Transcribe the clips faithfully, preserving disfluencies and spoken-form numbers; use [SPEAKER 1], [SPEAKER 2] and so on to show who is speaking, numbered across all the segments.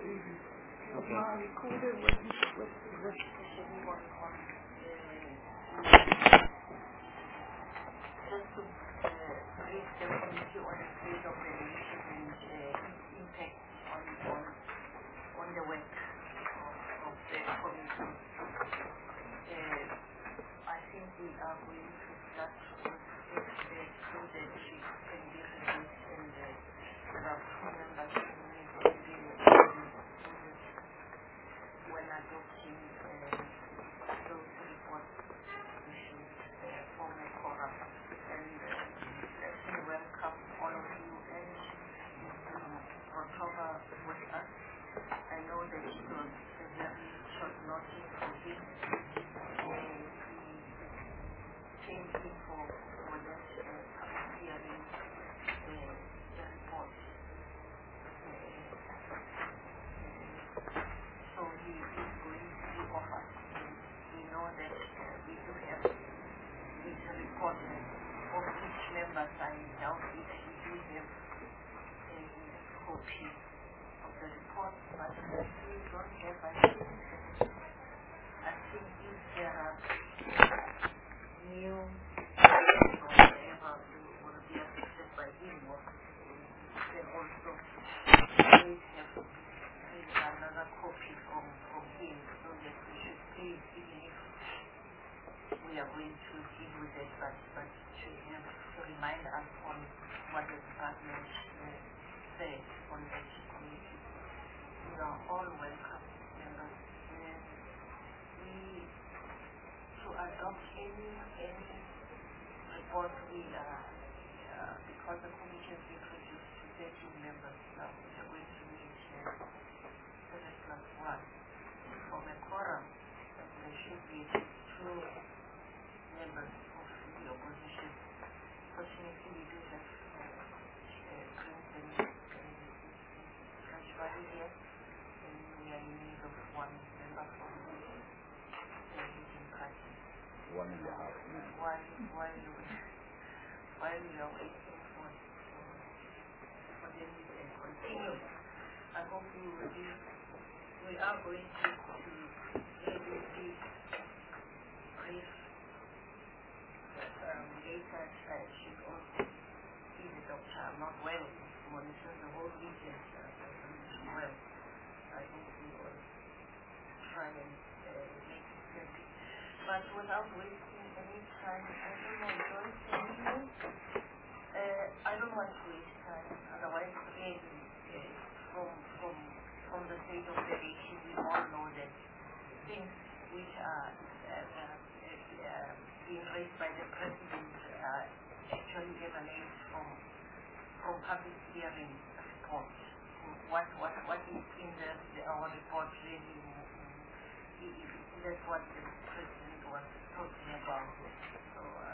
[SPEAKER 1] Okay.
[SPEAKER 2] Recorded with, with, with work on just to brief the committee on the state of the nation and uh, impact on, on, on the work of, of the committee. Uh, I think we are going to start with the so that she can be released and the draft members can be when adopting uh, those reports, we should uh, form a quorum. And uh, let me welcome all of you and um, October with us. I know that it was a very short notice for him. Uh, he came in for, for that uh, hearing uh, the report. So he is going to be offered. We know that uh, we do have this report of each member signed out if we do have a copy of the report, but if we don't have, I think, I think if there are new ideas or whatever will be affected by him, or then also we have another copy from, from him, so that we should please, even if we are going to deal with it, but, but to have to remind us on what the department uh, said on that committee. You are all welcome, members. And we, to adopt any, any report, we are, uh, because the committee has been reduced to thirteen members now, we are going to meet uh, seven plus one. From a quorum, there should be two members of the opposition. Fortunately, we do have uh, Clinton and French Valley here, and we are in need of one member from the Republican Party.
[SPEAKER 1] One and a half.
[SPEAKER 2] While, while, we, while we are waiting for, for, for them to continue, I hope you will be, we are going to, to maybe be brief um, later. I should also see the doctor. I'm not well. Monitor the whole region. Uh, well, I hope we will try and uh, make it happy. But without wasting any time, I don't know, Joyce, can you? Uh, I don't want to waste time. Otherwise, really, uh, from from from the state of the nation, we all know that things which are uh, uh, uh, being raised by the president uh, actually emanate from from public hearing reports. What what what is in the, the our report really? Uh, that's what the president was talking about. So uh,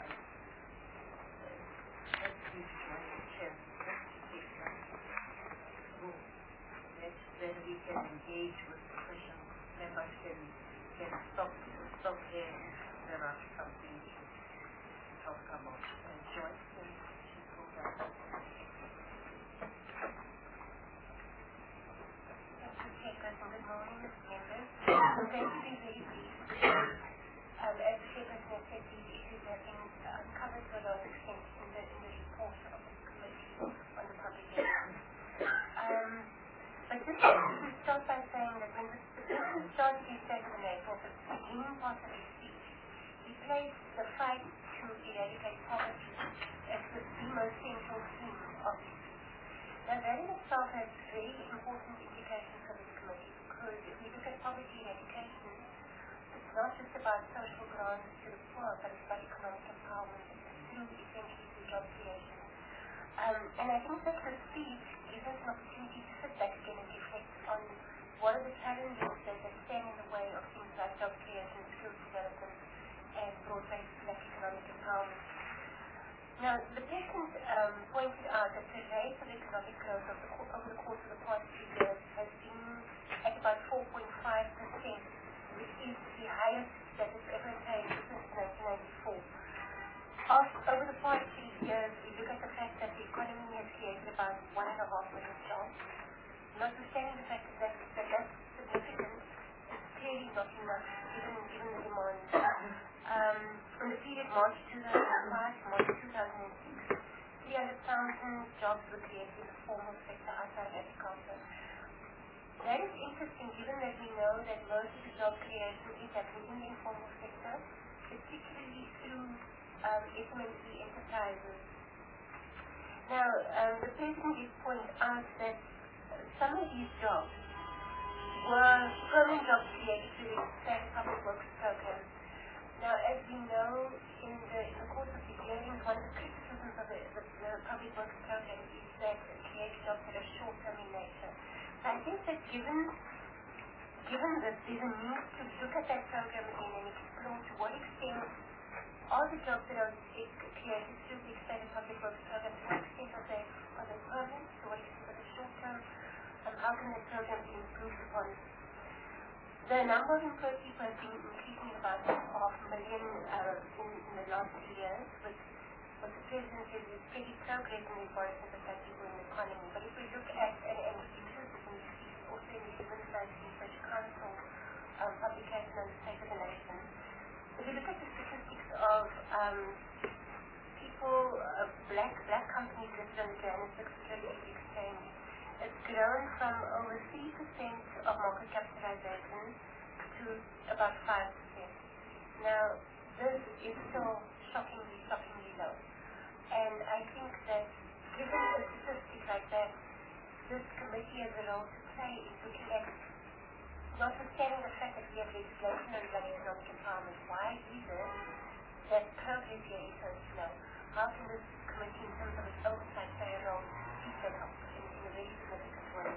[SPEAKER 2] let's give one a chance. Let's take that room. Let's then we can engage with the questions. Members can can stop stop here. There are some things to talk about. And Joyce, can she go back?
[SPEAKER 3] Okay, good morning, members. I'm going to be very brief. Um, as the Chairperson said, these issues have been um, covered to a large extent in the, in the report of the committee on the public elections. Um, but just to start by saying that when the President started his State of the Nation at the beginning part of his speech, he placed the fight to eradicate poverty as the, the most central theme of his speech. Now that in itself has very important implications for this committee, because if we look at poverty eradication, it's not just about social grants to the poor, but it's about economic empowerment through essentially through job creation. Um, and I think that the speech gives us an opportunity to sit back again and reflect on what are the challenges that, that stand in the way of things like job creation, skills development, and broad-based black economic empowerment. Now, the patient um, pointed out that the rate of economic growth over the, over the course of the past few years has been at about four point five percent, which is the highest that it's ever attained since nineteen ninety-four. After, over the past three years, we look at the fact that the economy has created about one and a half million jobs. notwithstanding the fact that, that that's significant, it's clearly not enough given, given the demand. Um, in the period March two thousand five to March two thousand six, three hundred thousand jobs were created in the formal sector outside of agriculture. That is interesting given that we know that most of the job creation is happening in the informal sector, particularly through um, S M E enterprises. Now, um, the President did point out that some of these jobs were permanent jobs created through the State Public Works Program. Now, as we know, in the, in the course of the hearings, one of the criticisms of the, the, the Public Works Program is that it creates jobs that are short-term in nature. So I think that given, given that there's a need to look at that program again and explore to what extent are the jobs that are created through the Expanded Public Works Program, to what extent are they, are they permanent, to what extent are they short-term, and how can that program be improved upon? The number of employed people has been increasing about half a million uh, in, in the last two years, which what the President says is pretty progress in the importance of that people in the economy. But if we look at, and, and inclusive in this, also in the Human Rights Research Council um, publication on the state of the nation, if you look at the statistics of um, people, uh, black black companies listed on the Johannesburg Securities Exchange, it's grown from over three percent of market capitalization to about five percent. Now, this is still shockingly, shockingly low. And I think that given a statistic like that, this committee has a role to play in looking at, notwithstanding the fact that we have legislation on black economic empowerment, why is it that progress here is so slow? How can this committee, in terms of its oversight, play a role to keep that up in, in a very significant way?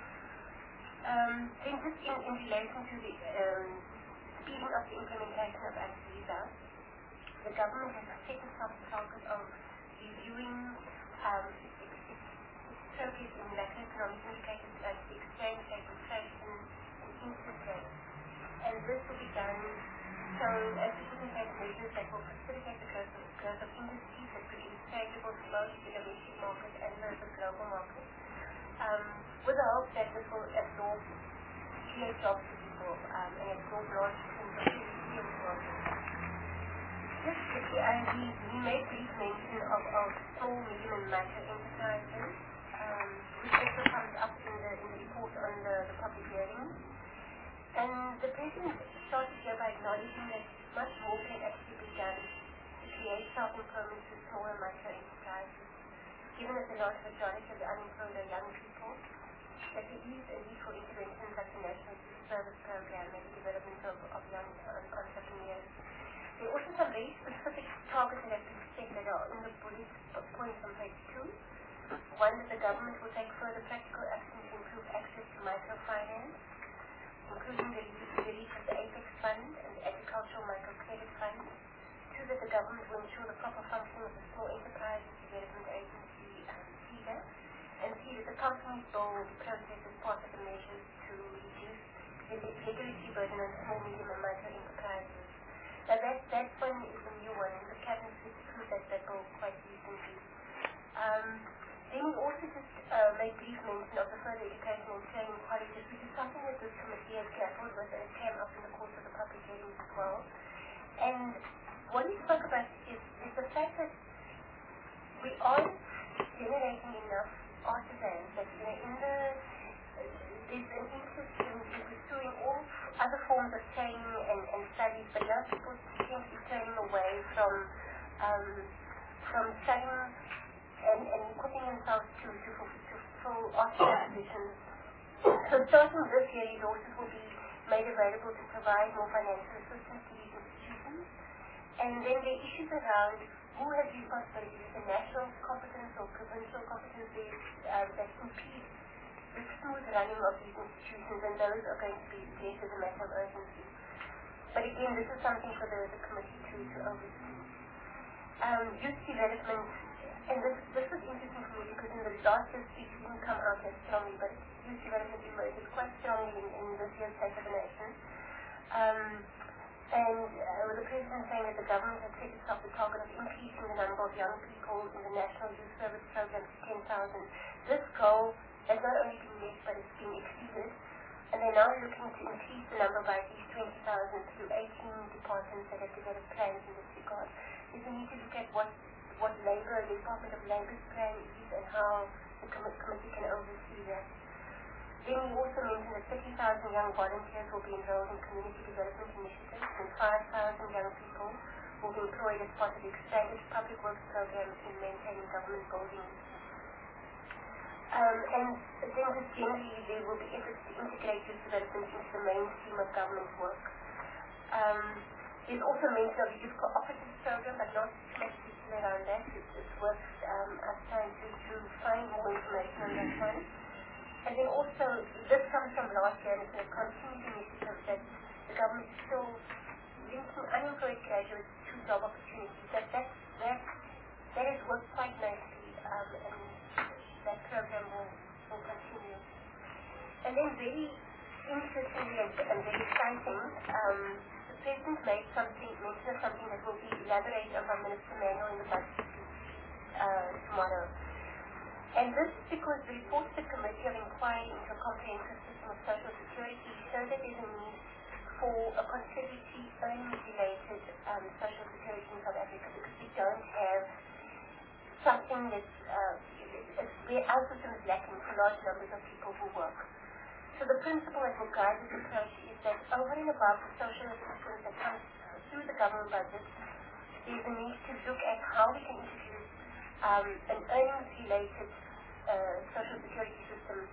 [SPEAKER 3] Um, then just in, in relation to the um, speeding up the implementation of ACVISA, the government has set itself the target of reviewing um, its, its, its progress in macroeconomic indicators like the exchange rate, inflation, and interest rates. And this will be done so as to put in place measures that will facilitate the growth of, growth of industries that produce favorable flows to the domestic market and the global market, um, with the hope that this will absorb, create jobs for people um, and absorb large sums of G D P of the world. Just uh, we, we made brief mention of, of small, medium and micro enterprises, um, which also comes up in the, in the report on the, the public hearings. And the President started here by acknowledging that much more can actually be done to create self-employment for small and micro enterprises. Given that the large majority of the unemployed are young people, that there is a need for interventions like the National Youth Service Program and the development of, of young entrepreneurs. There are also some very specific targets that have been set that are in the bullet points on page two. One, that the government will take further practical action to improve access to microfinance, including the release of the Apex Fund and the Agricultural Microcredit Fund. Two, that the government will ensure the proper functioning of the Small Enterprises Development Agency, um, SEDA. And three, that the company's bill will be processed as part of the measures to reduce the regulatory burden on small, medium and micro enterprises. Now that, that one is a new one, and the Cabinet has approved that, that bill quite recently. Um, then we also just uh, made brief mention of the further education and training colleges, which is something that this committee has grappled with, and it came up in the course of the public hearings as well. And what we spoke about is, is the fact that we aren't generating enough artisans, that you know, in the, uh, there's an interest in, in pursuing all other forms of training and, and studies, but now people seem to be turning away from um, from studying and, and equipping themselves to, to, to full artisan positions. So starting this year, resources will be made available to provide more financial assistance to these institutions. And then the issues around who has responsibility, is it national competence or provincial competencies uh, that impede the smooth running of these institutions, and those are going to be addressed as a matter of urgency. But again, this is something for the, the committee to, to oversee. Um, youth development, and this, this was interesting for me because in the last year's speech it didn't come out as strongly, but youth development emerges quite strongly in, in this year's State of the Nation. Um, And uh, with the President saying that the government has set itself the target of increasing the number of young people in the National Youth Service Program to ten thousand. This goal has not only been met, but it's been exceeded. And they're now looking to increase the number by at least twenty thousand through eighteen departments that have developed plans in this regard. There's a need to look at what, what labor, the Department of Labor's plan is and how the com- committee can oversee that. Then we also mentioned that thirty thousand young volunteers will be enrolled in community development initiatives and five thousand young people will be employed as part of the expanded public works program in maintaining government buildings. Um, and then just generally there will be efforts to integrate this development into the mainstream of government work. Um, there's also mention of the youth cooperatives program, but not too much detail around that. It's, it's worth um, us trying to, to find more information on that one. And then also, this comes from last year, and it's a continued initiative that the government is still linking unemployed graduates to job opportunities. That that that, that has worked quite nicely, um, and that program will, will continue. And then very interestingly and, and very exciting, um, the President made something, mention of something that will be elaborated on by Minister Manuel in the budget uh, tomorrow. And this is because the report of the Committee of Inquiry into a Comprehensive System of Social Security shows that there's a need for a contributory earnings-related um, social security in South Africa because we don't have something that's uh, where our system is lacking for large numbers of people who work. So the principle that will guide this approach is that over and above the social assistance that comes through the government budget, there's a need to look at how we can introduce um, an earnings-related uh, social security system.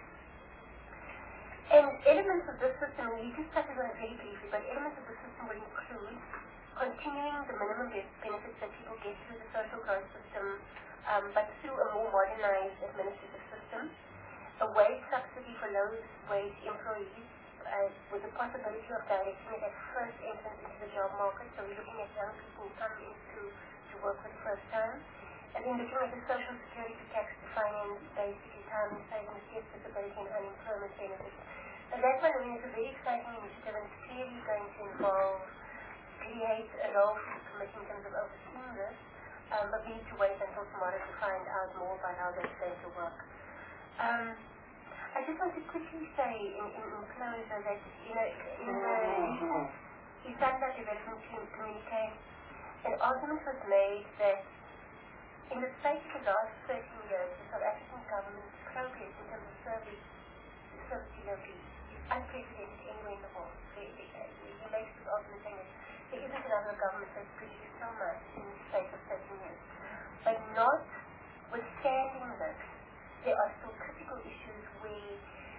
[SPEAKER 3] And elements of this system, and we just touched on it very briefly, but elements of the system will include continuing the minimum benefits that people get through the social growth system, um, but through a more modernized administrative system, a wage subsidy for low-wage employees uh, with the possibility of directing it at first entrance into the job market, so we're looking at young people who come into to work for the first time, and then looking at the social security tax to finance basic retirement savings, death, disability, and unemployment benefits. And that one, I mean, is a very exciting initiative, and it's clearly going to involve, create a role for the committee in terms of overseeing this, um, but we need to wait until tomorrow to find out more about how that's going to work. Um, I just want to quickly say in, in, in closure that, you know, in the recent Isanda Development Communique, an argument was made that in the space of the last thirteen years, the South African government's progress in terms of service, service delivery is unprecedented anywhere in the world. He makes this argument saying that there isn't another government that's produced so much in the space of thirteen years. But notwithstanding this, there are still critical issues where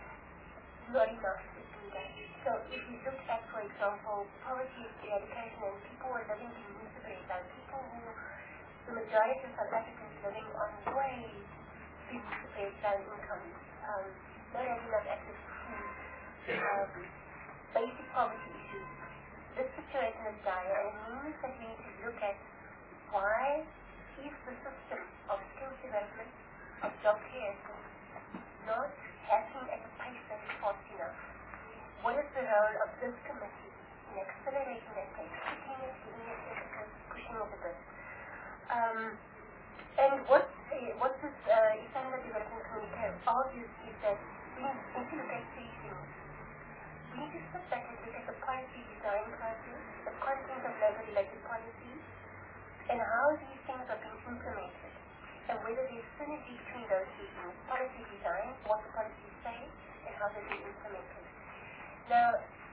[SPEAKER 3] not enough is being done. So if you look at, for example, poverty eradication and people are living beneath the breakdown, people who, the majority of South Africans living on way beneath the breakdown incomes, um, not having enough access to food, um, basic poverty issues. This situation is dire, and it means that we need to look at why is the system of skills development, of job creation, not happening at a pace that is fast enough. What is the role of this committee in accelerating that pace, pushing it, giving it emphasis, pushing it a bit? Um, and what, uh, what this uh, Isanda Development Communique argues is that we need to look at three things. We need to step back and look at the policy design process, the content of labor-related policies, and how these things are being implemented, and whether there's synergy between those two things, policy design, what the policies say, and how they're being implemented. Now,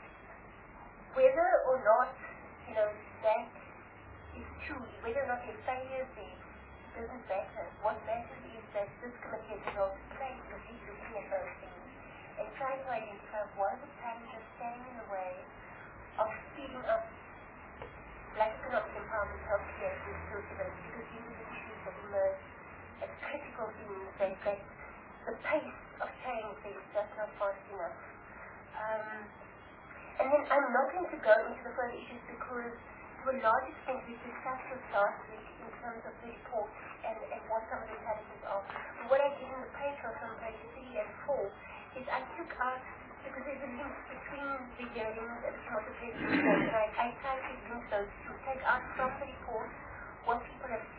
[SPEAKER 3] whether or not, you know, that is true, whether or not there's failures there, doesn't matter. What matters is that this committee has a role to play to be looking at those things and trying to identify what are the challenges standing in the way of speeding up Black economic empowerment, healthcare, and skills development, because these are the issues that emerge as critical themes that, that the pace of change is just not fast enough. Um, and then I'm not going to go into the further issues because to a large extent we discussed this last week in terms of the report and, and what some of the challenges are. But what I did in the paper from page three and four is I took out, because there's a link between the hearings and what the president said, and I, I tried to link those two, take out from the report what people have said.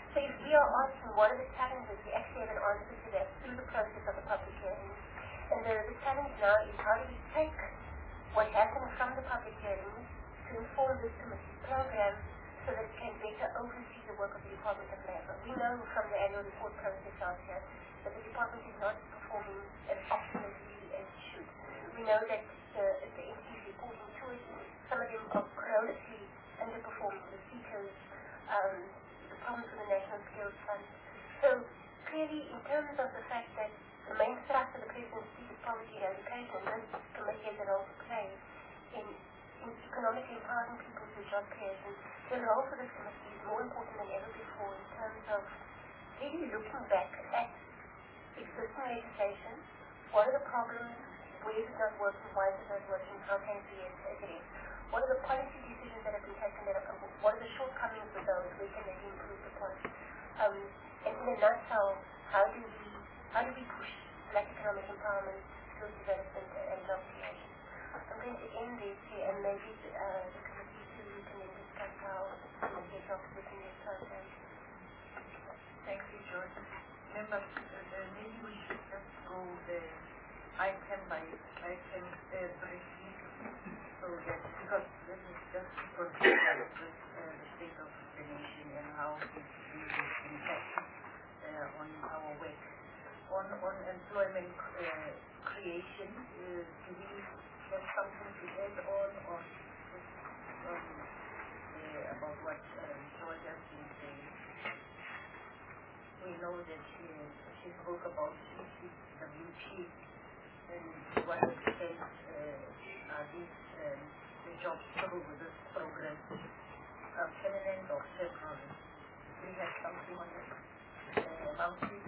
[SPEAKER 3] So if we are asking what are the challenges, we actually have an answer to that through the process of the public hearing. And the, the challenge now is how do we take what happened from the public hearings to inform this committee's program so that it can better oversee the work of the Department of Labour. We know from the annual report process out here that the department is not performing as optimally as it should. We know that the, the entities reporting to us, some of them are grossly underperforming the seekers, um, the problems with the National Skills Fund. So clearly, in terms of the fact that the main thrust of the presidency is poverty eradication, and this committee has a role to play in, in economically empowering people through job creation, the role for this committee is more important than ever before in terms of really looking back at existing legislation, what are the problems, where is it not working, why is it not working, how can it be addressed, what are the policy decisions that have been taken, that are, what are the shortcomings with those, where can they be improved upon, um, and in a nutshell, how do we how do we push black economic empowerment, skills development, and job creation. I'm going to end this here, and maybe uh, the committee too can then discuss how we get off within this program.
[SPEAKER 2] Thank you, George. Members, uh, maybe we should just go the item by item uh, briefly, so that, because this is just to consider with uh, the state of the nation and how it will impact uh, on our work. On, on employment uh, creation, uh, do we have something to add on, or just um, uh, about what um, George has been saying? We know that she, she spoke about C C W P and to what extent uh, are these um, the jobs through this program uh, permanent or temporary? Do we have something on it? Uh, Mountie?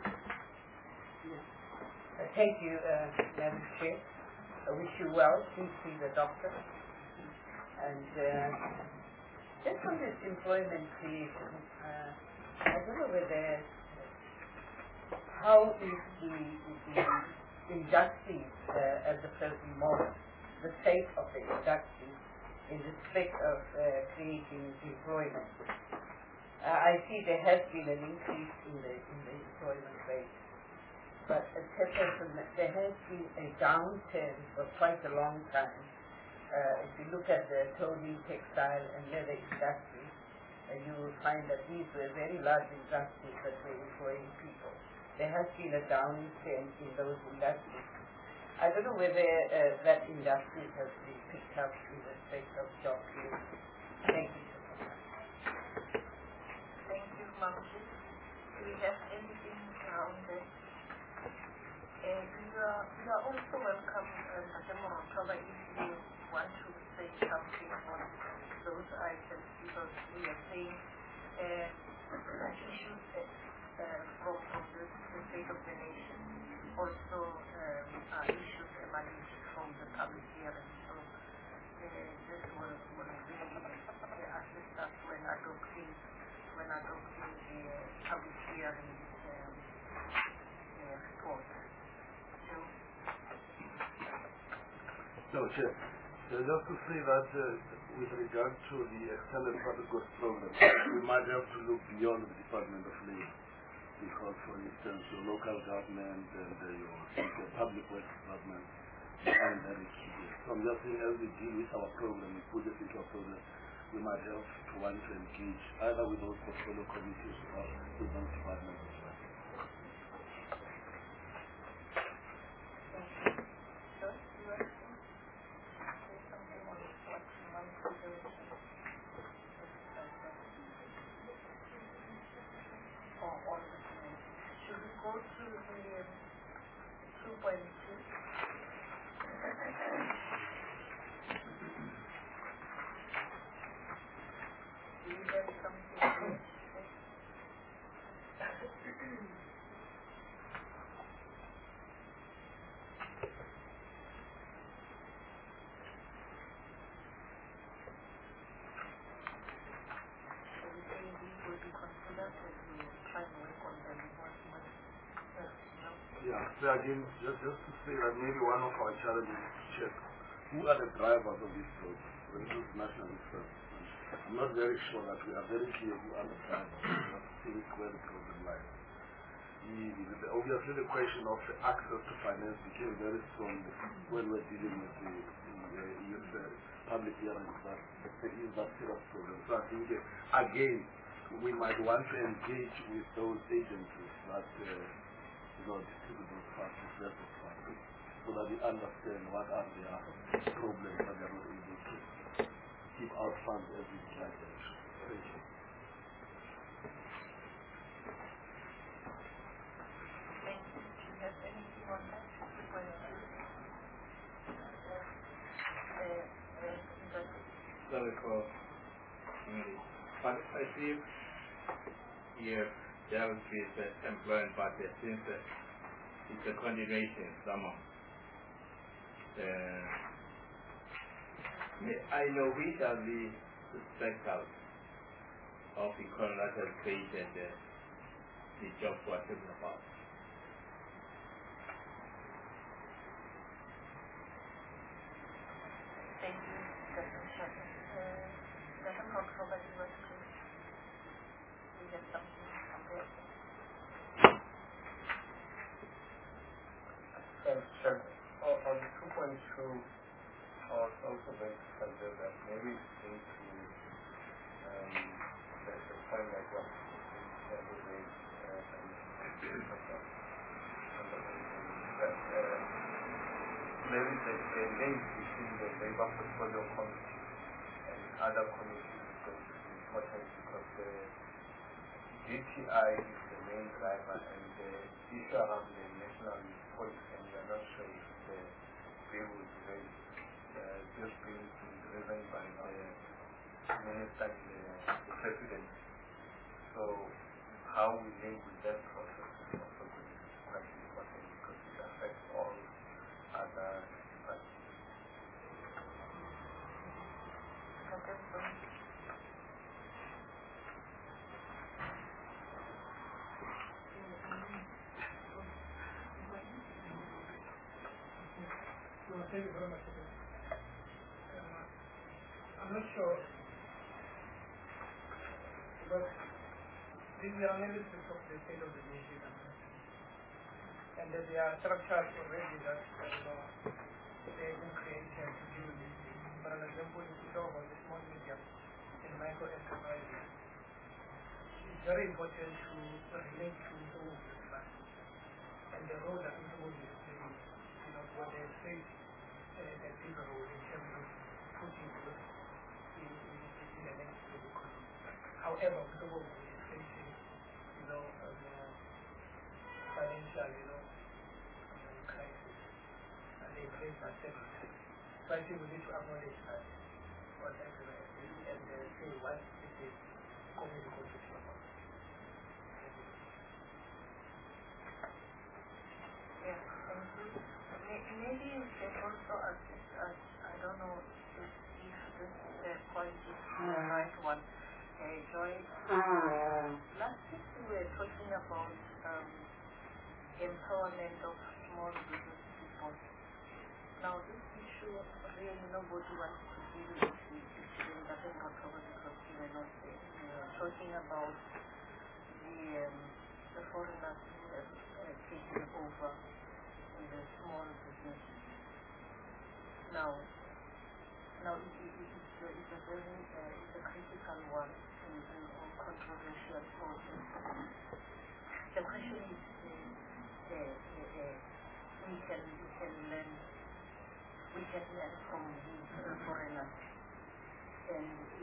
[SPEAKER 1] Uh, thank you, uh, Madam Chair. I wish you well. Please see the doctor. And uh, just on this employment creation, uh, I don't know whether how is the, the industry uh, at the present moment, the state of the industry in respect of uh, creating employment. Uh, I see there has been an increase in the in the employment rate. But at present, there has been a downturn for quite a long time. Uh, if you look at the clothing, textile, and leather industry, uh, you will find that these were very large industries that were employing people. There has been a downturn in those industries. I don't know whether uh, that industry has been picked up in respect of job creation. Thank you so much.
[SPEAKER 2] Thank you, Mamji. Do we have anything around that? And we are, we are also welcome, uh, Madam October, if you want to say something on those items, because we are saying uh, issues that, uh, from, from the, the state of the nation also um, are issues emanating from the public hearing. So uh, this will, will really uh, assist us when adopting, when adopting the public hearing um, uh, report.
[SPEAKER 4] No, Chair. So just to say that uh, with regard to the extended public goods program, we might have to look beyond the Department of Labor, because, for instance, your local government and uh, your uh, public works department and that is key. So I'm just saying, as we deal with our program, we put this into our program, we might have to want to engage either with those portfolio committees or with those departments as well. Yeah, so again, just, just to say that maybe one of our challenges is to check who are the drivers of this program, when it is national research. I'm not very sure that we are very clear who understands what think where the problem lies. The, the, obviously, the question of access to finance became very strong when we're dealing with the, the youth uh, public hearings. That there is that serious problem. So I think uh, again we might want to engage with those agencies that uh, you know distribute those funds, reserve those funds, so that we understand what are their problems that they are not able to keep our funds as we like. Thank you.
[SPEAKER 5] Sorry for English. But I see you have dealt with the employment budget since uh, it's a continuation somehow. Uh, I know which are the sectors of the economy that has created uh, the jobs we're talking about.
[SPEAKER 2] Thank you, Doctor Shaka. Uh, Doctor October, you want to we have something to compare?
[SPEAKER 6] Thanks, Chair. On, on two point two, I was also going to suggest that maybe we need to um, there's a point like what every day that uh, maybe the, the link between the Labour Portfolio Committee and other committees is going to be important because the G T I is the main driver and the issue around the national policy, and we are not sure if the bill will be raised. Uh, this bill is being driven by the minister and the, the president. So how we link with that process is also going to be quite important because it affects all other parties.
[SPEAKER 7] Thank you very much. Uh, I'm not sure because this is an analysis of the state of the nation, and that there are structures already that you know they have been created to deal with this. For example, if you talk about the small, medium, and micro enterprises, it's very important to relate to some of these facts and the role that people will play, you know, what they face. Uh, a big role in terms of putting growth in, in, in the next to the economy. However, the world is facing, you know, um, uh, financial, you know, um, crisis, and they face that several times. So I think we need to acknowledge that what happened and uh, say what this is community contribution about.
[SPEAKER 2] Yeah, thank you. Maybe you can also assist us, I don't know if, if this uh, point is the right one. Uh, Joy, last week we were talking about um, empowerment of small business people. Now this issue, really nobody wants to deal with it in Government October because we were not there. We were talking about the, um, the foreigners who have uh, taken over the small business. Now, now it, it, it, it's, a, it's a very uh, it's a critical one and, and controversial also. The question is, uh, uh, uh, uh, we can we can learn we can learn from these uh, foreigners, and uh,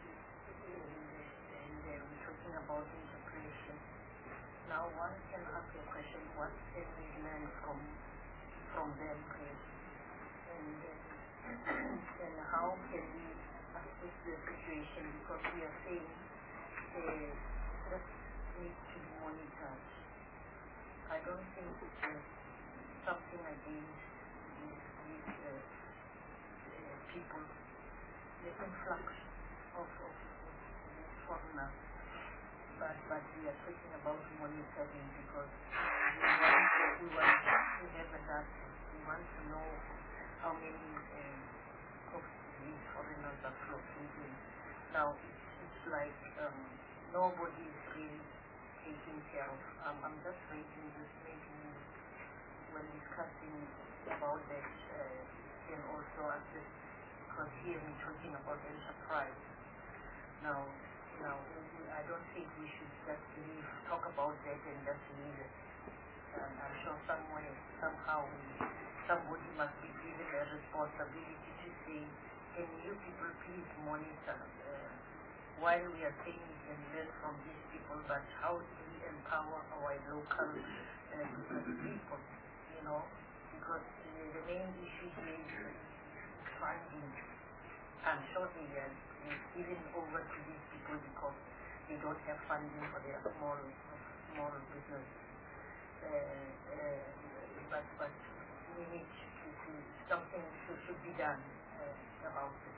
[SPEAKER 2] and uh, we're talking about integration. Now one can ask the question: what can we learn from from them, and uh, and how can we assess the situation, because we are saying uh, this needs to be monitored. I don't think it's uh, something against these, these uh, uh, people, the influx of, of, of these foreigners, but, but we are talking about monitoring because we want, we want to have that. We want to know how many um, of these foreigners are flocking in. now it's like um, nobody is really taking care of. Um, I'm just raising this maybe when discussing about that, uh, can also assist, because here we're talking about enterprise. Now, now I don't think we should just leave, talk about that and just leave it. And I'm sure somewhere, somehow, somebody must be given a responsibility to say, can you people please monitor uh, while we are saying we can learn from these people, but how do we empower our local uh, people, you know, because uh, the main issue here is funding. I'm sure they are giving over to these people because they don't have funding for their small, small business. Uh, uh, but, but we need to, to something should, should be done uh, about it.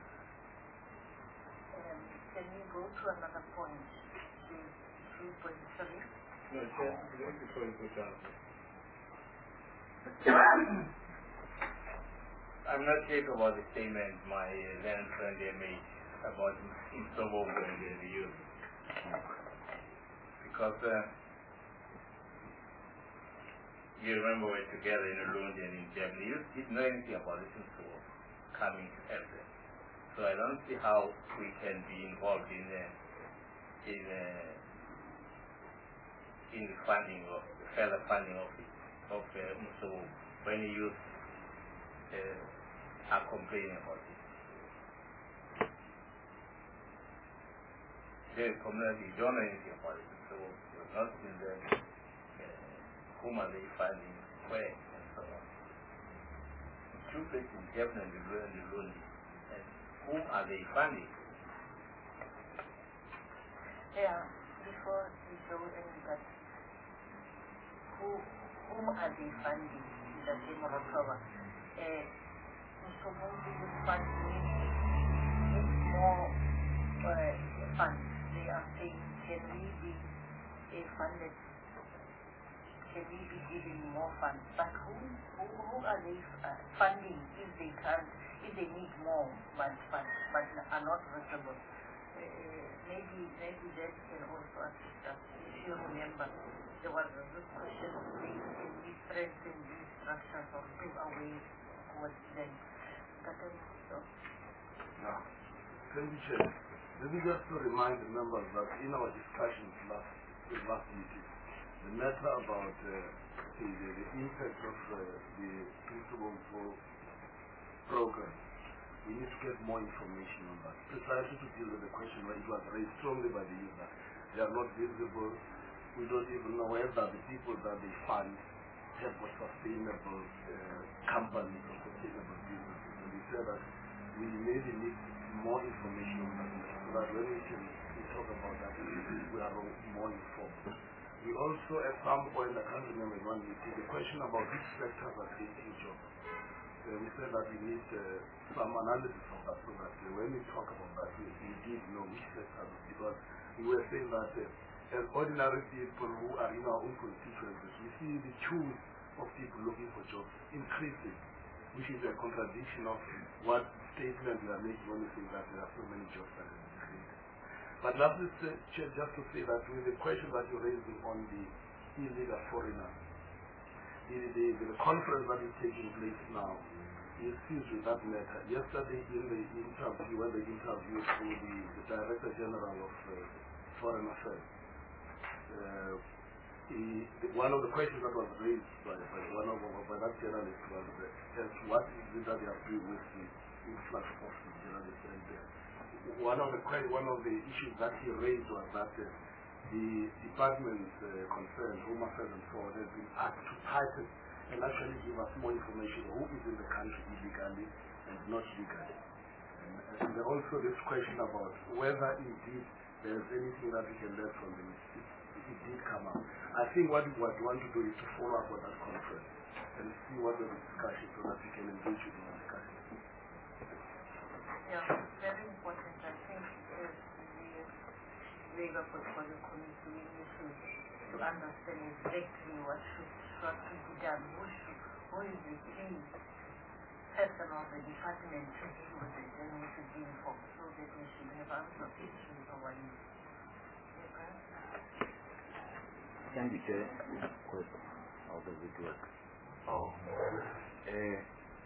[SPEAKER 2] Um, can we go to another point? three point three?
[SPEAKER 5] No, just before you go down. I'm not sure about the statement my uh, then friend there made about Insobo and the youth. Because uh, you remember we were together in London in Germany. You didn't know anything about this Insobo coming to help them. So I don't see how we can be involved in uh, in uh, in the funding of the further funding of of uh, Insobo when the youth uh, are complaining about it. The community don't know anything about it, so we're not in them. Uh, whom are they funding, where, and so on. Two places definitely learn the lonely. And whom are they funding?
[SPEAKER 2] Yeah, before we go into that, who, whom are they funding in the name of October? Uh, so maybe the fund needs more uh, funds. They are saying, can we be uh, funded? Can we be giving more funds? But who, who, who are they uh, funding if they can't, if they need more funds, funds but are not reachable? Uh, maybe, maybe that can also assist us. If you remember, there was a good question saying, can we strengthen these structures or move away towards them?
[SPEAKER 4] Yeah. Thank you, Chair. Let me just to remind the members that in our discussions last, last meeting, the matter about uh, the, the, the impact of uh, the Principle for program, we need to get more information on that, precisely to deal with the question where it was raised strongly by the user. They are not visible. We don't even know whether the people that they fund have got sustainable uh, companies or sustainable businesses. And we said that we maybe need more information on that, so that when we can we talk about that, we are more informed. We also, at some point, I can't remember one meeting, the question about which sectors are creating jobs. Uh, we said that we need uh, some analysis of that, so that uh, when we talk about that, we indeed know which sectors, because we were saying that uh, as ordinary people who are in our own constituencies, we see the queues of people looking for jobs increasing, which is a contradiction of what statement we are making when we say that there are so many jobs that have been created. But that is uh, just to say that with the question that you're raising on the illegal foreigners, the, the, the conference that is taking place now is seized with that matter. Yesterday in the interview, when they interviewed for the, the Director General of uh, Foreign Affairs, uh, he, the, one of the questions that was raised by, by one of by that journalist was uh, as what is it that they are doing with the influx of the journalists. And uh, one of the one of the issues that he raised was that uh, the department uh, concerned, Home Affairs and so on, has been asked to tighten and actually give us more information who is in the country illegally and not legally. And, and there also this question about whether indeed there is anything that we can learn from them. It, it did come up. I think what we want to do is to follow up on that conference and see what the discussion so that we can engage with the discussion.
[SPEAKER 2] Yeah, very important. I think uh, the Labour Portfolio Committee we need to, to understand exactly what should, what should be done. Who, should, who is the key person person of the department to deal with it, then we should be informed so that we should have answers to our needs.
[SPEAKER 8] Thank you, Chair. How does it work? Oh. Uh,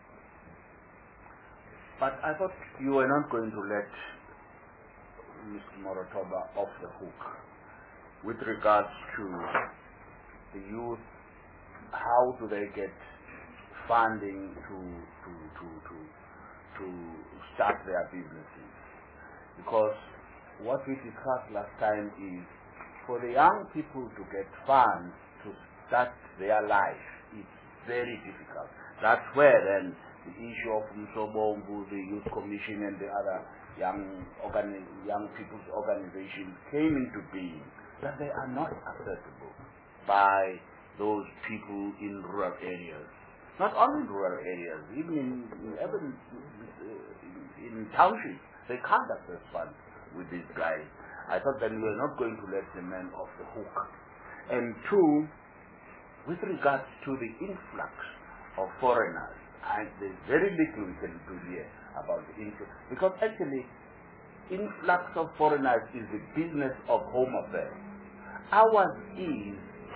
[SPEAKER 8] but I thought you were not going to let Mister Morotoba off the hook with regards to the youth. How do they get funding to to to to to start their businesses? Because what we discussed last time is for the young people to get funds to start their life, it's very difficult. That's where then the issue of Msobombu, the Youth Commission and the other young organi young people's organizations came into being, that they are not accessible by those people in rural areas. Not only in rural areas, even in, in, even in, in townships, they can't access funds with these guys. I thought that we were not going to let the men off the hook. And two, with regards to the influx of foreigners, and there's very little we can do here about the influx, because actually influx of foreigners is the business of Home Affairs. Ours is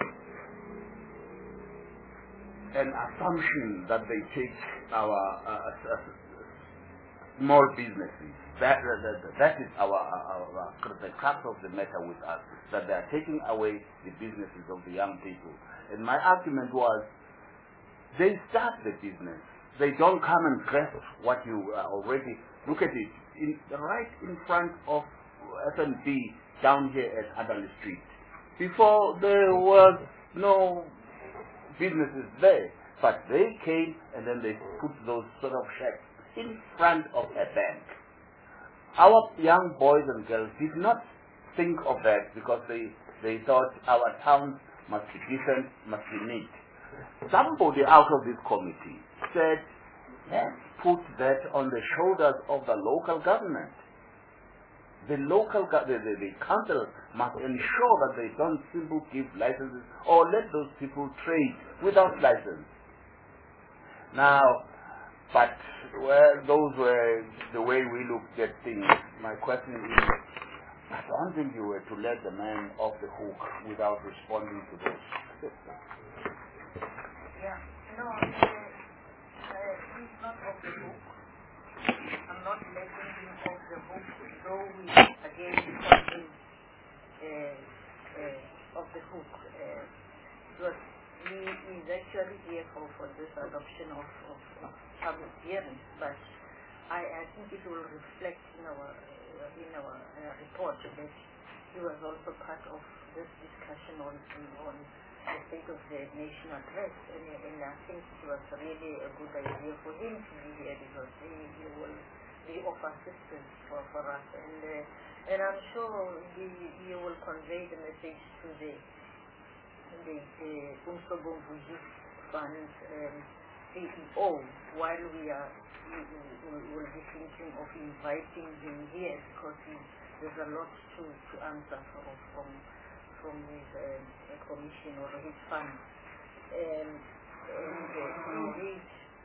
[SPEAKER 8] an assumption that they take our uh, uh, small businesses. That, that, that is our, our, our the crux of the matter with us, that they are taking away the businesses of the young people. And my argument was, they start the business. They don't come and grasp what you uh, already, look at it, in, right in front of F N B down here at Adderley Street. Before there was no businesses there, but they came and then they put those sort of shacks in front of a bank. Our young boys and girls did not think of that because they, they thought our towns must be decent, must be neat. Somebody out of this committee said, let's put that on the shoulders of the local government. The local the, the, the council must ensure that they don't simply give licenses or let those people trade without license. Now, but well, those were the way we looked at things. My question is, I don't think you were to let the man off the hook without responding to those.
[SPEAKER 2] Yeah, no, uh, uh, he's not off the hook. I'm not letting him off the hook, though we again because he's uh, uh, off the hook. Uh, but he is actually here for, for this adoption of, of, of public hearings, but I, I think it will reflect in our uh, in our uh, report that he was also part of this discussion on on the state of the nation address, and, and I think it was really a good idea for him to be here because he, he will be of assistance for, for us, and uh, and I'm sure he, he will convey the message to the the uh, Umsobomvu Youth Fund um, C E O while we are we, we will be thinking of inviting him here because he, there's a lot to, to answer from from from his uh, commission or his fund. Um, and uh, indeed,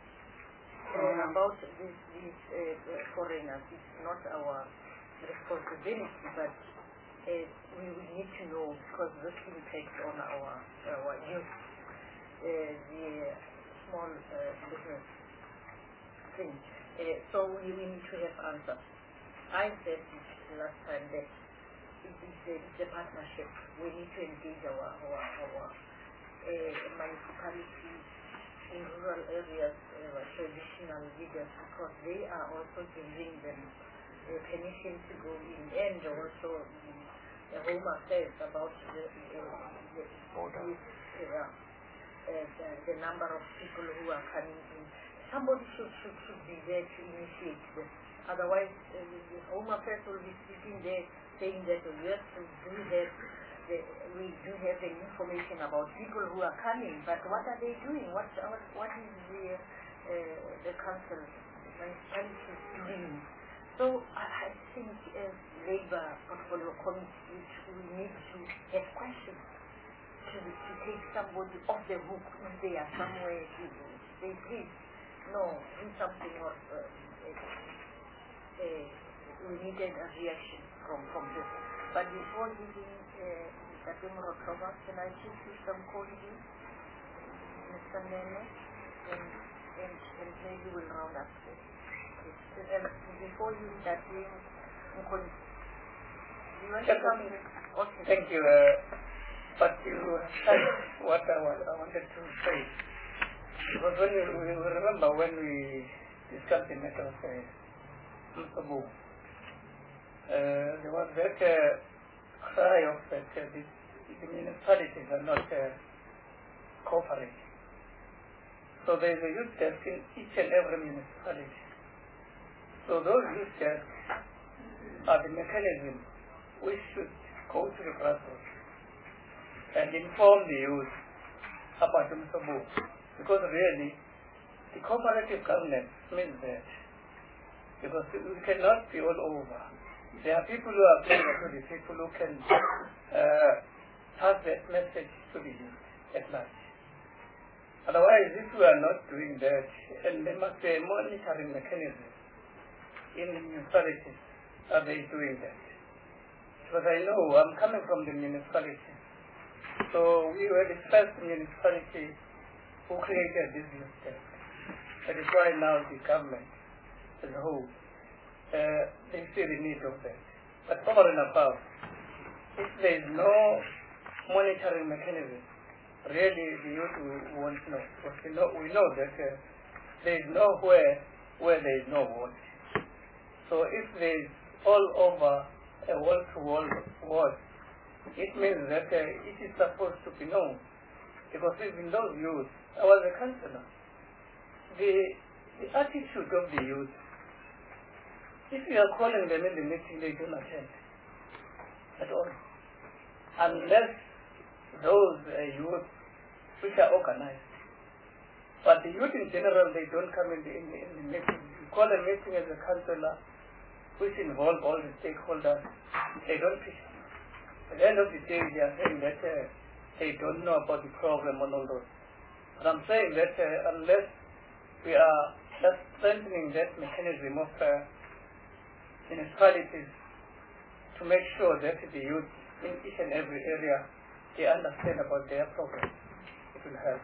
[SPEAKER 2] uh, about this, these uh, foreigners, it's not our responsibility, but uh, we will need to know because this impacts on our our youth, uh, the small uh, business thing. Uh, so we, we need to have answers. I said last time that it is a, it's a partnership. We need to engage our our, our uh, municipalities in rural areas, uh, traditional leaders, because they are also giving them uh, permission to go in, and also the Home Affairs about the, uh, the, the, uh, uh, the, the number of people who are coming in. Somebody should, should, should be there to initiate this. Otherwise, uh, the Home Affairs will be sitting there saying that oh, yes, we do have the, we do have the information about people who are coming, but what are they doing? What what, what is the uh, the council, the municipality doing? So I, I think as Labour Portfolio Committee, we need to have questions to, to take somebody off the hook if they are somewhere to say, please, no, do something or uh, uh, uh, we needed a reaction from, from this. But before giving uh, Mister Rotoba, can I give you some quoting, Mister Nene, and, and, and maybe we'll round up this. And before you start doing, you want to come in? Okay.
[SPEAKER 7] Thank you. Uh, but you said what I, was, I wanted to say. Because when we, we remember when we discussed the matter of uh, Msabu, uh, there was that uh, cry of that uh, the, the municipalities are not uh, cooperating. So there is a youth desk in each and every municipality. So those youth desks are the mechanism we should go to the grassroots and inform the youth about Msabu. Because really, the cooperative government means that. Because we cannot be all over. There are people who are closer to the people who can uh, pass that message to the youth at large. Otherwise, if we are not doing that, and there must be a monitoring mechanism in the municipalities, are they doing that? Because I know I'm coming from the municipality. So we were the first municipality who created this youth desk. That is why now the government as a whole, uh, they see the need of that. But over and above, if there is no monitoring mechanism, really the youth won't know. Because we know, we know that uh, there is nowhere where there is no watch. So if there is all over a wall-to-wall watch, it means that uh, it is supposed to be known. Because even those youth, I was a councillor, the, the attitude of the youth, if you are calling them in the meeting, they don't attend at all. Unless those uh, youth which are organized. But the youth in general, they don't come in the, in the, in the meeting. You call a meeting as a councillor, which involve all the stakeholders, they don't pitch. At the end of the day, they are saying that uh, they don't know about the program and all those. But I'm saying that uh, unless we are just strengthening that mechanism of uh, municipalities to make sure that the youth in each and every area, they understand about their program, it will help.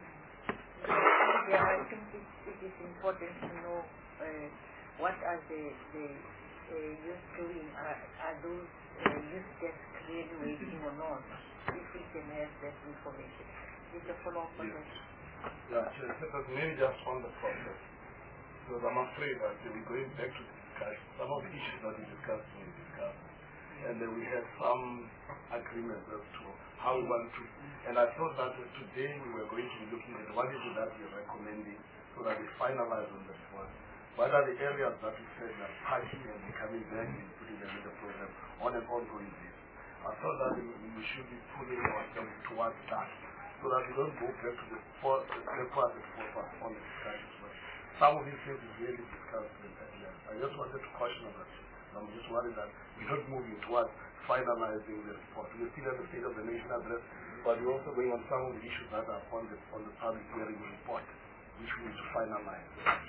[SPEAKER 2] Yeah, I think it, it is important to know uh, what are the, the uh, youth doing. Are, are those uh, youth desks really waiting or not? If we can have that information. Is a follow-up on that?
[SPEAKER 4] Yeah, just maybe just on the process. Because I'm afraid that we're going back to the discussion. Some of the issues that we discussed, we discussed. And then we had some agreements as to how we want to. And I thought that today we were going to be looking at what is it that we're recommending so that we finalize on the spot. What are the areas that we said that parking and becoming back and putting them in the program on an ongoing basis? I thought that we should be pulling ourselves towards that so that we don't go back to the four, the part and forward on the discussion. Some of these things is really discussed earlier. I just wanted to caution on that. I'm just worried that we're not moving towards finalizing the report. We're still at the state of the nation address, but we're also going on some of the issues that are on the, on the public hearing report, which we need to finalize.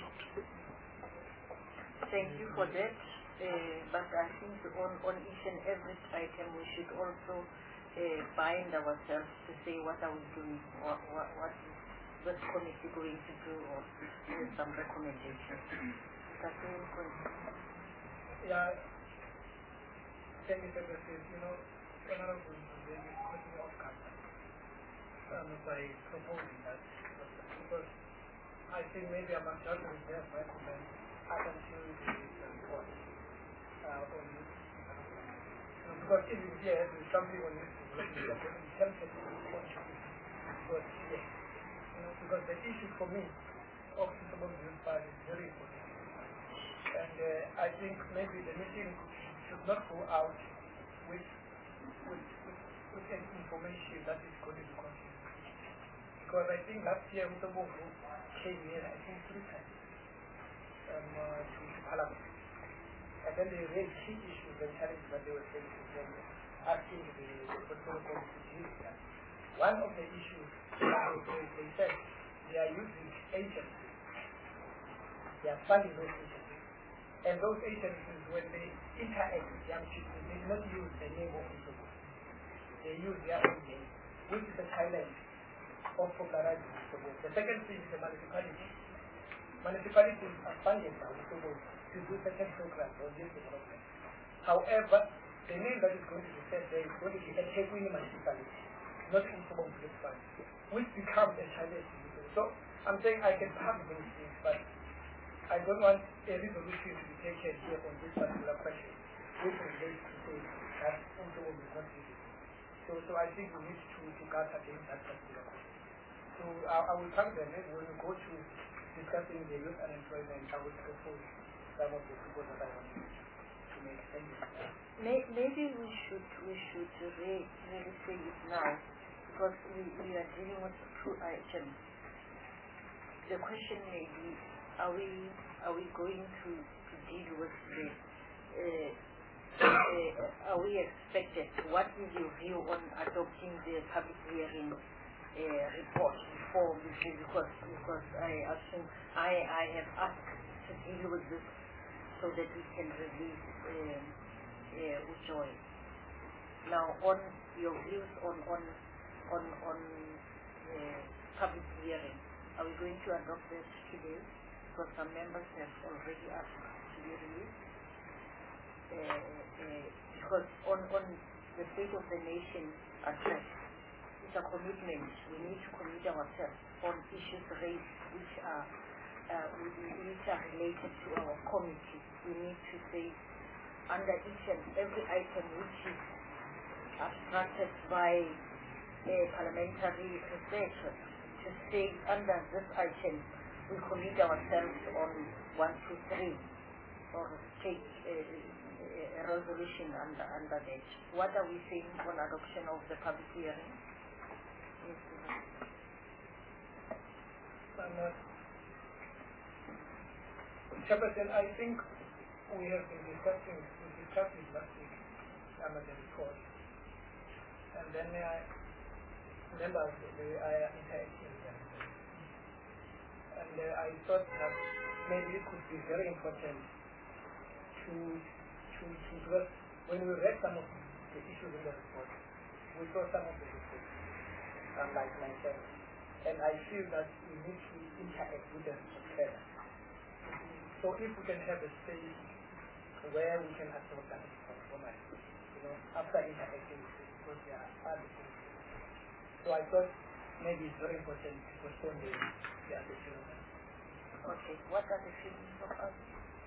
[SPEAKER 2] Thank you for that. Uh, but I think on, on each and every item we should also uh, bind ourselves to say what are we doing, what, what, what is this committee going to do, or with some recommendations.
[SPEAKER 7] Yeah, thank you, Secretary. You know, Honorable Mzee is cutting off campus um, by proposing that. Because I think maybe I must just reserve my comment up until the, the report. Uh, on this. You know, because even here there is something on this development that I'm tempted to respond to. But yes, you know, because the issue for me of suitable youth party is very important. And uh, I think maybe the meeting should not go out with with, with, with any information that is going to be confusing. Because I think last year Mister Bongo came here, I think three times um, uh, to, to Parliament. And then they raised key issues and challenges that they were facing, and asking the, the Control Committee to use that. One of the issues that they, they said they are using agencies they are funding those agencies. And those agencies, when they interact with young people, they do not use the name of Usobo. They use their own name, which is a challenge of popularizing Usobo. The second thing is the municipality. Municipalities are funded by Usobo to do certain programs or youth development. However, the name that is going to be set there is going to be a Teguini municipality, not Usobo municipality, which becomes a challenge. So I'm saying I can have those things, but I don't want a resolution to be taken here on this particular question, which relates to say that Usobo will not be. So, so I think we need to, to guard against that particular question. So I, I will come then when we go to discussing the youth unemployment. I will propose some of the proposals I want to make. Thank you.
[SPEAKER 2] Maybe we should we should really, really say it now, because we, we are dealing with two items. The question may be, are we are we going to, to deal with the uh, uh, are we expected? What is your view on adopting the public hearing uh, report before? Because because I assume I I have asked to deal with this so that we can release um, uh, Ujoy. Now, on your views on on on on uh, public hearing, are we going to adopt this today? Because some members have already asked to be released. Uh, uh, because on, on the State of the Nation address, it's a commitment. We need to commit ourselves on issues raised which are uh, which are related to our committee. We need to say under each and every item which is abstracted by a parliamentary researcher, to say under this item we commit ourselves on one, two, three, or take a, a resolution under, under that. What are we saying on adoption of the public hearing? Yes,
[SPEAKER 7] Chairperson, I think we have been discussing, we discussed this last week under the report, and then uh, members they are interacting with them. And uh, I thought that maybe it could be very important to, to, to because when we read some of the issues in the report, we saw some of the issues, unlike myself, and I feel that we need to interact with them together. So if we can have a space where we can adopt that compromise, you know, after interacting with them, because there are other things. So I thought maybe it's very important to postpone the, the adoption of that.
[SPEAKER 2] Okay, what are the feelings of us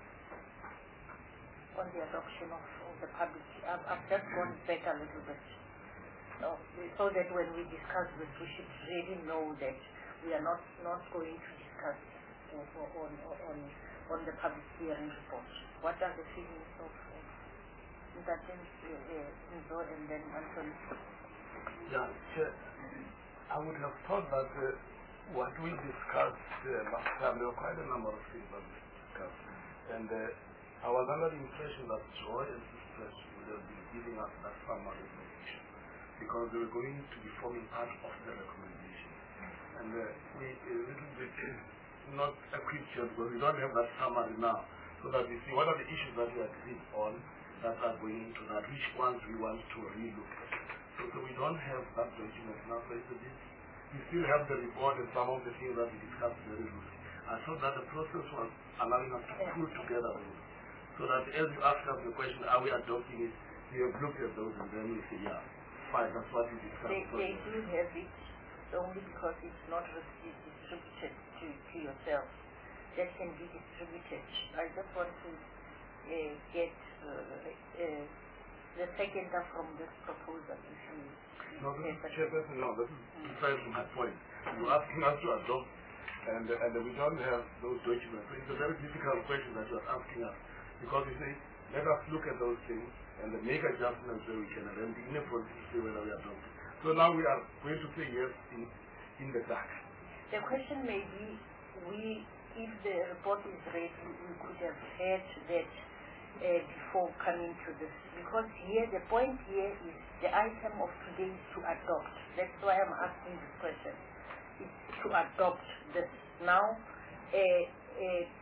[SPEAKER 2] on the adoption of, of the public? I've, I've just gone back a little bit. So, so that when we discuss this, we should really know that we are not, not going to discuss on, on, on, on the public hearing report. What are the feelings of Mister Nzo uh, and then Anthony?
[SPEAKER 4] Yeah, Chair, I would have thought that uh, what we discussed uh, last time, there were quite a number of things that we discussed. And uh, I was under the impression that Joy and Sisters would have been giving us that summary information because they were going to be forming part of the recommendation. And uh, we a little bit not equipped yet because we don't have that summary now, so that we see what are the issues that we agreed on that are going into that, which ones we want to relook at. So, so we don't have that document now, so it's a bit, we still have the report and some of the things that we discussed very loosely. I thought that the process was allowing us to pull together those, so that as you ask us the question, are we adopting it, we have looked at those and then we say, yeah, fine, that's what we discussed.
[SPEAKER 2] They, they do have it only because it's not distributed to, to yourself. That can be distributed. I just want to uh, get uh, uh, the second from this proposal. If you,
[SPEAKER 4] no, this is, Chairperson, no, this is mm. precisely my point. You're asking us to adopt, and, uh, and uh, we don't have those documents. So it's a very difficult question that you're asking us, because you say, let us look at those things and uh, make adjustments where we can, and then be in a position to say whether we adopt. So now we are going to say yes in, in the dark.
[SPEAKER 2] The question may be, we, if the report is ready, we could have heard that uh, before coming to this. Because here, the point here is the item of today is to adopt. That's why I'm asking this question. It's to adopt this. Now, uh, uh,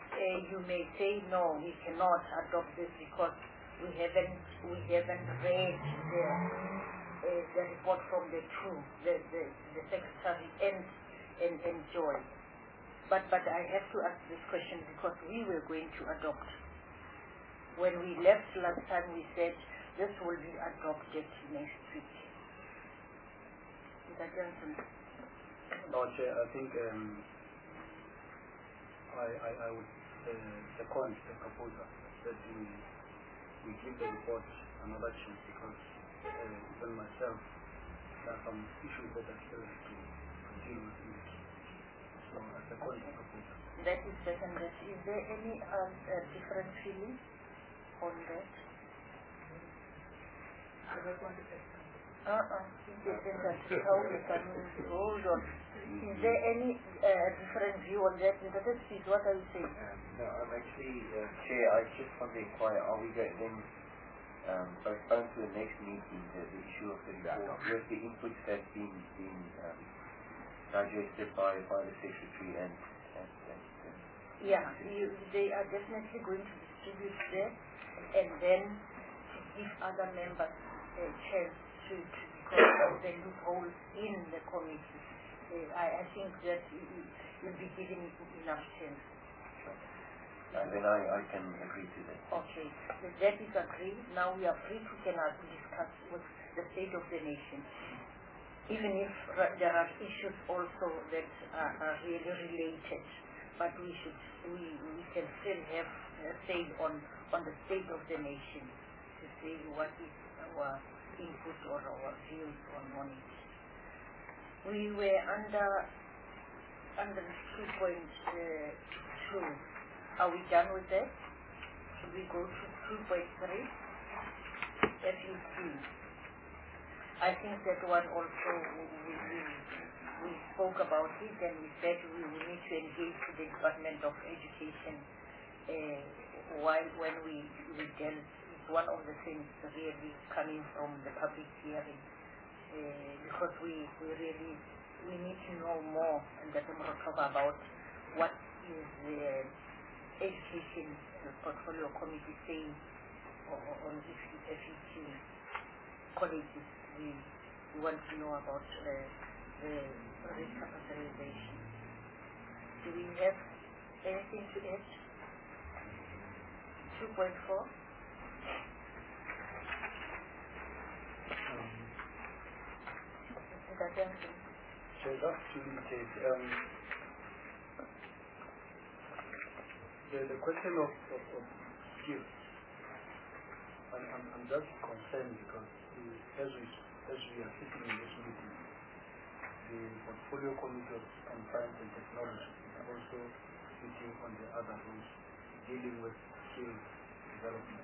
[SPEAKER 2] uh, you may say, no, we cannot adopt this because we haven't, we haven't read the, uh, the report from the two, the, the, the Secretary and, and, and Joy. But, but I have to ask this question because we were going to adopt. When we left last time, we said this will be adopted next week. Is that Johnson?
[SPEAKER 6] No, Chair, I think um, I, I, I would uh, second the proposal that we, we give the report another chance because uh, even myself, there are some issues that I still have to, to deal with. So I second the proposal.
[SPEAKER 2] That is seconded. Is there any uh, uh, different feeling on that? Uh-uh. Hold on. Is there any uh, different view on that? Mister Speak, what are you saying?
[SPEAKER 9] Um, no, I'm actually, uh, Chair, I just want to inquire, are we going then um, postpone to the next meeting the, the issue of the report with the inputs that have been, been um, digested by, by the Secretary and, and, and, and
[SPEAKER 2] yeah, you, they are definitely going to distribute that and then to give other members a chance to, to because the loopholes in the committee. Uh, I, I think that you'll be given enough chance.
[SPEAKER 9] and then I, I can agree to that.
[SPEAKER 2] Okay, that is agreed. Now we are free to can discuss with the state of the nation. Even if uh, there are issues also that are, are really related, but we should we, we can still have a say on on the state of the nation to say what is our input or our views on, on it. We were under under two point two. Are we done with that? Should we go to two point three? F E C. I think that one also we, we, we spoke about it and we said we will need to engage the Department of Education uh, while when we, we dealt with one of the things really coming from the public hearing uh, because we, we really we need to know more and that we'll talk about what is the education portfolio committee saying on F E C colleges. We, we want to know about uh, the recapitalization. Do we have anything to add? two point four?
[SPEAKER 6] Um,
[SPEAKER 2] Mister Johnson.
[SPEAKER 6] So that's to indicate um, the, the question of, of, of skills. I'm, I'm, I'm just concerned because the, as, we, as we are sitting in this meeting, the portfolio committee on science and technology is also sitting on the other rooms dealing with skills development.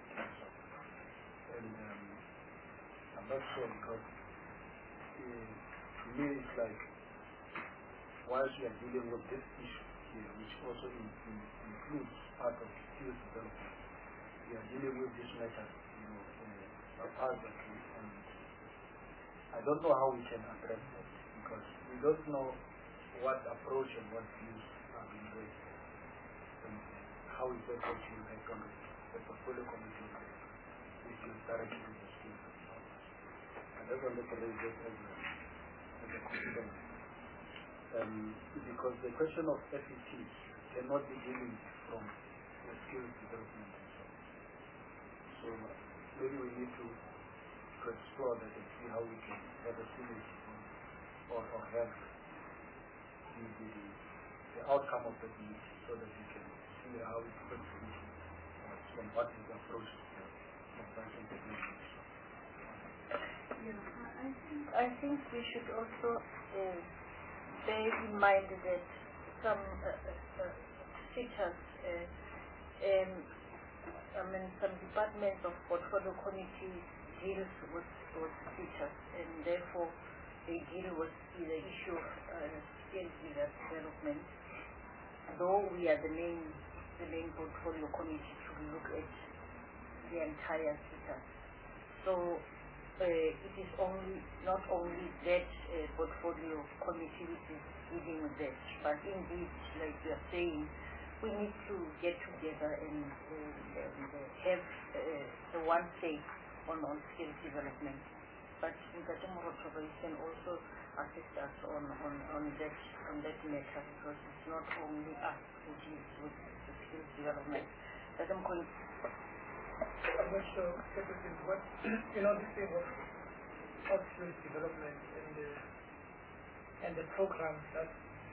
[SPEAKER 6] And um, I'm not sure because uh, to me it's like whilst we are dealing with this issue here, which also in, in, includes part of skills development, we are dealing with this matter, you know, uh, haphazardly, and I don't know how we can address that because we don't know what approach and what views are being raised, and how is that going to impact on the portfolio committee, which is directly with the skills development. I just wanted to raise that as a, as a concern. Um, because the question of F E T cannot be dealing from the skills development and so on. So uh, maybe we need to, to explore that and see how we can have a synergy or, or have the, the, the outcome of the meeting so that we can see how it fits into uh, from what is the approach to science technology.
[SPEAKER 2] Yeah, I think, I think we should also uh, bear in mind that some uh, uh, features, uh, um, I mean, some departments of portfolio committee deals with, with features, and therefore they deal with the issue of uh, skills development. Though we are the main, the main portfolio committee to look at the entire feature. So. Uh, it is only not only that uh, portfolio committee which is dealing with that, but indeed, like you are saying, we need to get together and, uh, and uh, have uh, the one say on, on skill development. But Nkata Morotoba, you can also assist us on, on, on that on that matter, because it's not only us who deals with the skills development. That I'm going
[SPEAKER 7] I'm not sure everything, but you know, this thing of, of skills development and the and the programs that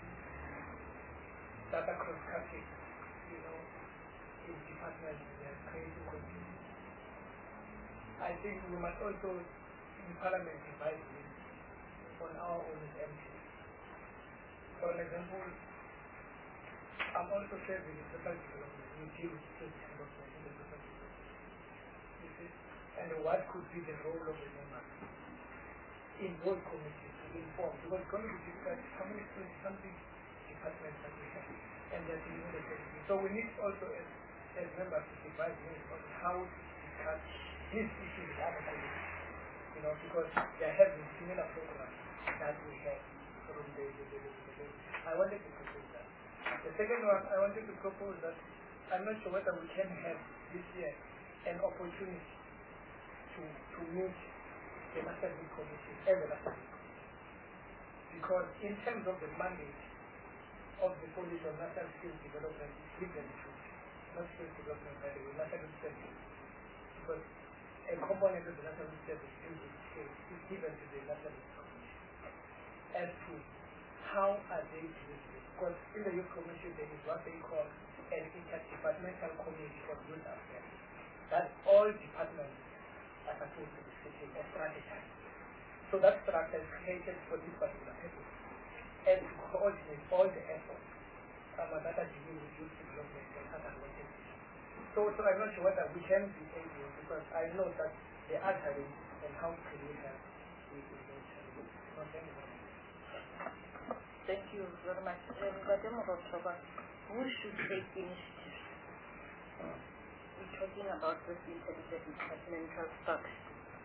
[SPEAKER 7] that are cross-cutting, you know, in departments and creating communities. I think we must also, in Parliament, divide this on our own M Ps. For example, I'm also serving in social development. We deal with social development in the social development. You see? And what could be the role of the member in those committees to inform? Because committees discuss how many something departments that we have, and they're dealing with the same. So we need also as, as members to devise ways on how to discuss these issues with other committees. You know, because they're having similar programs that we have from the, the, the, the, the I wanted to propose that. The second one, I wanted to propose that I'm not sure whether we can have this year an opportunity to to meet the National Youth Commission as a National Youth Commission. Because in terms of the mandate of the policy of national skills development, it's given to not skills development by the way, national youth service. Because a component of the national youth service is given to the National Youth Commission as to how are they doing this. Because in the Youth Commission there is what they call an interdepartmental committee on youth affairs. That all departments are supposed to be sitting and strategizing. So that structure is created for this particular purpose and to coordinate all the efforts um, that are dealing with youth development and other related issues. So, so I'm not sure whether we can be able, because I know that the answer is and how can we have we can go to so thank you very much.
[SPEAKER 2] Thank you very much. Who should take initiative? We're talking about this interdepartmental structure.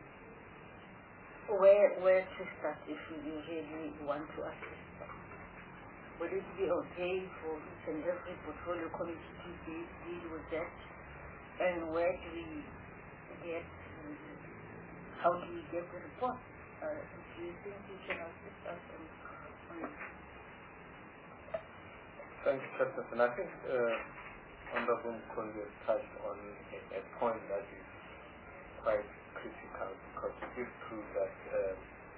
[SPEAKER 2] Where, where to start if you really want to assist them? Would it be okay for each and every portfolio committee to de- deal with that? And where do we get, how do we get the report? Uh, do you think you can assist us on, on
[SPEAKER 6] Thank you, Chairperson. I think uh, Honorable Mkondi touched on a, a point that is quite critical, because it is true that uh,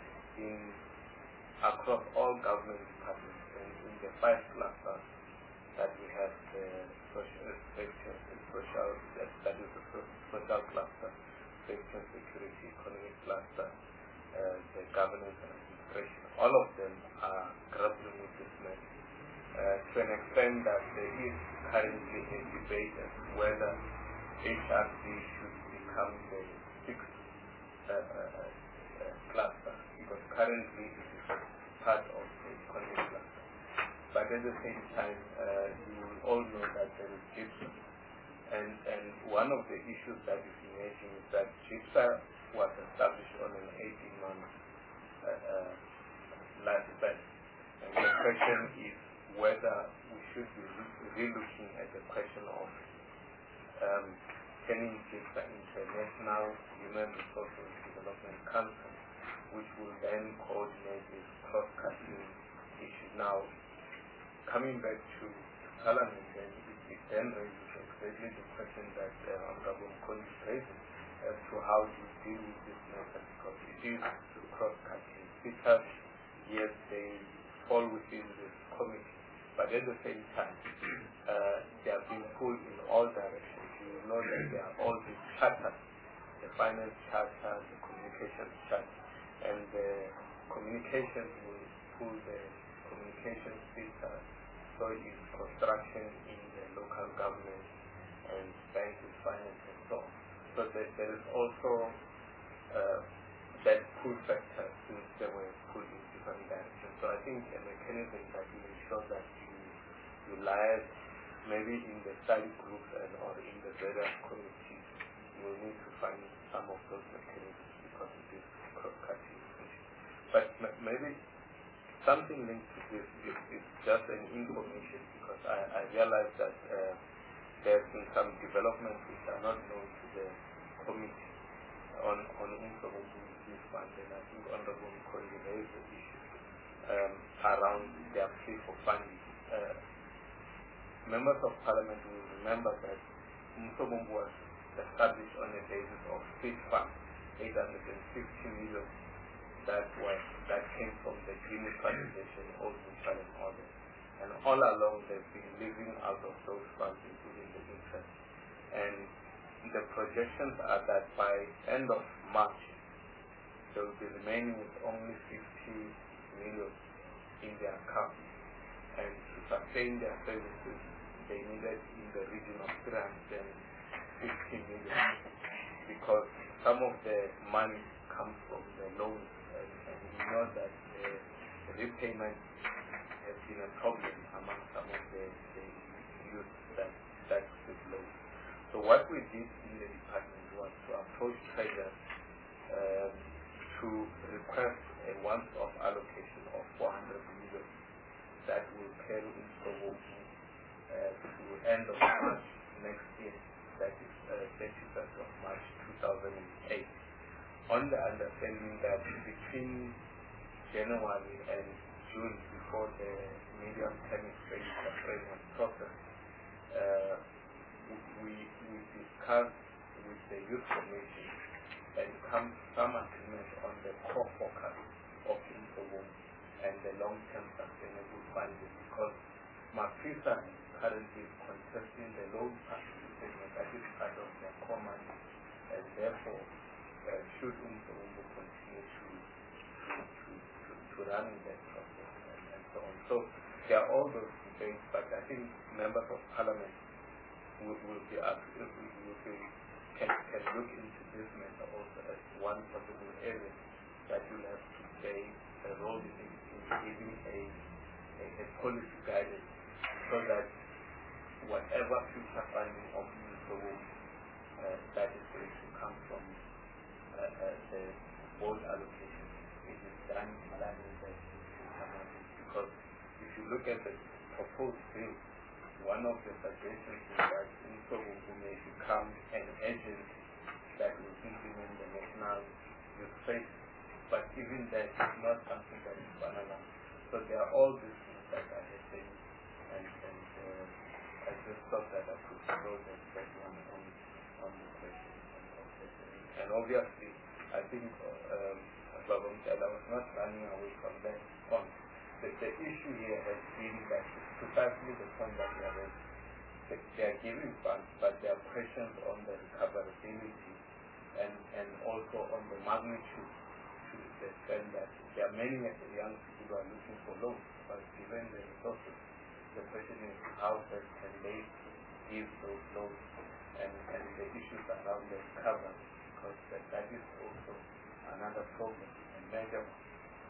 [SPEAKER 6] in across all government departments and in the five clusters that we have, the social section, social that is the social cluster, safety and security, economic cluster, uh, the governance and administration, all of them are grappling with this matter. Uh, to an extent that there is currently a debate as to whether H R C should become the sixth uh, uh, uh, cluster, because currently it is part of the economic cluster. But at the same time, uh, you will all know that there is GIPSA. And, and one of the issues that is emerging is that GIPSA was established on an eighteen month uh, uh, lifespan. And the question is whether we should be re-looking at the question of um, turning GIPSA into a national human resources development council, which will then coordinate this cross-cutting issue. Now, coming back to Parliament, then it, it then raises exactly the question that uh, Honorable Mkondi is raising as to how to deal with this matter, because it is cross-cutting. Speakers, yes, they fall within this committee, but at the same time, uh, they are being pulled in all directions. You know that they are all these charters, the finance charter, the communications charter, and the communications will pull the communications speaker, so is construction in the local government, and banking, finance, and so on. So there, there is also uh, that pull factor since they were pulled in different directions. So I think a mechanism that will ensure that you, you liaise maybe in the study groups and or in the various committees, you will need to find some of those mechanisms because it is cross-cutting. But m- maybe something linked to this is, is just an information, because I, I realize that uh, there have been some developments which are not known to the committee on on Umsobomvu Youth Fund, and I think Honorable Mkondi raised the issue um, around their plea for funding. Uh, members of Parliament will remember that Umsobomvu was established on a basis of state funds, eight hundred fifty million. That was that came from the Green Transition, Old Mutual and others. And all along they've been living out of those funds, including the interest. And the projections are that by end of March, they will be remaining with only fifty million in their account. And to sustain their services, they needed in the region of three hundred fifty million, because some of the money comes from the loans. And we know that uh, repayment has been a problem among some of the, the youth that, that took loans. So what we did in the department was to approach treasurers um, to request a once-off allocation of four hundred million that will carry into uh, to end of March next year, that is uh, thirty-first of March two thousand eight. On the understanding that between January and June, before the medium-term expenditure framework process, uh, we, we discussed with the Youth Commission and come to some agreement on the core focus of Umsobomvu and the long-term sustainable funding, because Mapisa currently is contesting the loan participation that is part of their core money, and therefore Uh, should Umsobomvu continue to, to, to, to, to run in that process and, and so on. So there are all those debates, but I think members of Parliament will, will be asked, will, will be, can, can look into this matter also as one possible area that will have to play a role in, in giving a, a, a policy guidance, so that whatever future funding of Umsobomvu uh, that is going to come from Uh, uh, the board allocation, it is done in line with the because if you look at the proposed bill, one of the suggestions is that Umsobomvu may become an agency that will implement the national youth strategy, but even that is not something that is finalized. So there are all these things that are happening, and, and uh, I just thought that I could throw that back on, on, on the question. And obviously, I think um, I was not running away from that point. The, the issue here has been that precisely the point that we are raising. They, they are giving funds, but there are questions on the recoverability and, and also on the magnitude, to the extent that there are many young people who are looking for loans, but given the resources, the question is how best can they give those loans, and, and the issues around the recovery. Because that, that is also another problem and major one.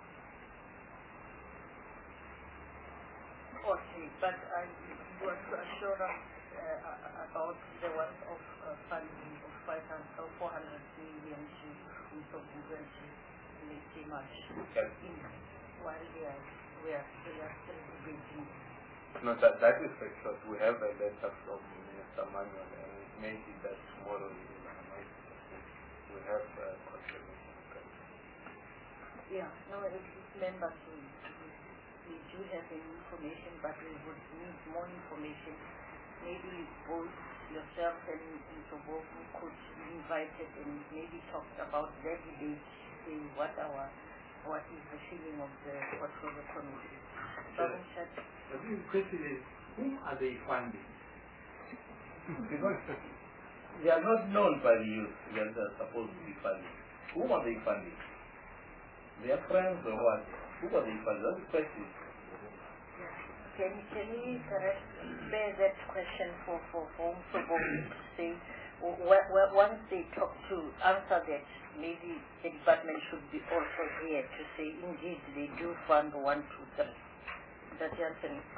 [SPEAKER 2] Okay, but I want to assure us uh, about the one of uh, funding of five hundred or four hundred million to Umsobomvu and Lady March.
[SPEAKER 6] Yes.
[SPEAKER 2] While we are, we are, we are still debating.
[SPEAKER 6] No, that, that is because we have a letter from Minister Manuel, and it may be that tomorrow we have uh, confirmation.
[SPEAKER 2] Yeah, no, it's members who we do have information, but we would need more information. Maybe both yourself and Umsobomvu could be invited and maybe talk about their debate, say what our what is the feeling of the portfolio committee.
[SPEAKER 10] Sure. The big question is, whom are they funding? Because
[SPEAKER 5] they are not known by the youth when they are supposed to be funding. Whom are they funding? Their friends or what? Who are they funding? That's the question.
[SPEAKER 2] Can, can we perhaps bear that question for, for, for Umsobomvu to say, wh wh once they talk to answer that, maybe the department should be also here to say, indeed, they do fund one, two, three. Does that answer it?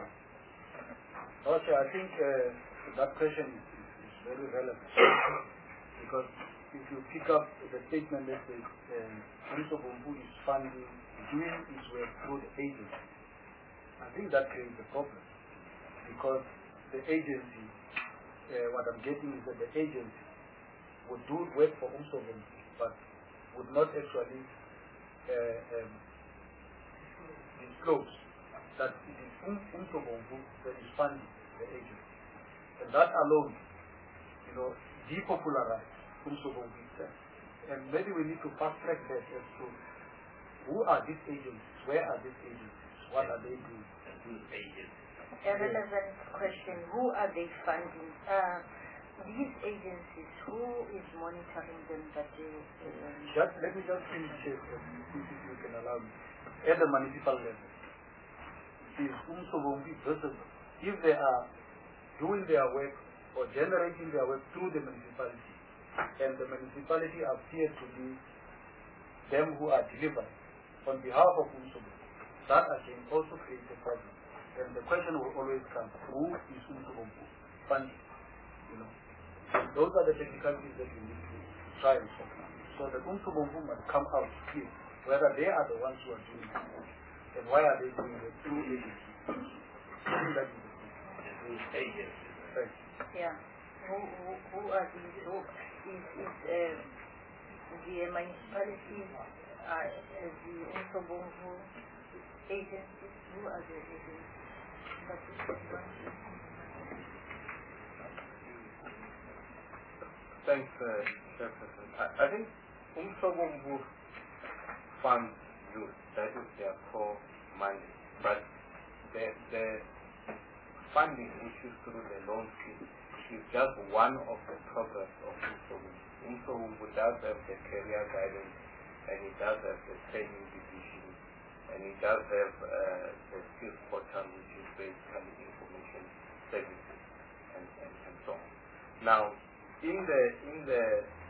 [SPEAKER 10] Also, I think uh, that question is, is very relevant because
[SPEAKER 11] if you pick up the statement that says uh, Umsobomvu is funding, doing its work through the agency, I think that creates a problem because the agency, uh, what I'm getting is that the agency would do work for Umsobomvu, but would not actually uh, um, disclose that it is Umsobomvu that is funding the agency. And that alone, you know, depopularized Umsobomvu itself. And maybe we need to fast track that as to who are these agencies, where are these agencies, what are they doing?
[SPEAKER 2] A relevant question, who are they funding? Uh, these agencies, who is monitoring them? That they, uh,
[SPEAKER 11] just, let me just finish it, if you can allow me. At the municipal level, is Umsobomvu visible? If they are doing their work or generating their work through the municipality, and the municipality appears to be them who are delivering on behalf of Umsobomvu, that again also creates a problem. And the question will always come, who is Umsobomvu funding? You know, those are the technicalities that we need to try and sort out. So the Umsobomvu must come out clear, whether they are the ones who are doing it, and why are they doing it through agencies. That is the
[SPEAKER 5] agencies.
[SPEAKER 11] Right.
[SPEAKER 2] Yeah. Who, who, who are these? Who is, is uh, the municipality, uh, the Umsobomvu agencies? Who are the agencies? That is one.
[SPEAKER 6] Thanks, uh, Chairperson. I, I think Umsobomvu funds youth. That is their core mandate. But the, the funding issues through the loan scheme is just one of the programs of Umsobomvu. Umsobomvu does have the career guidance, and it does have the training division, and it does have uh, the skills portal, which is basically information services, and, and, and so on. Now, in the in the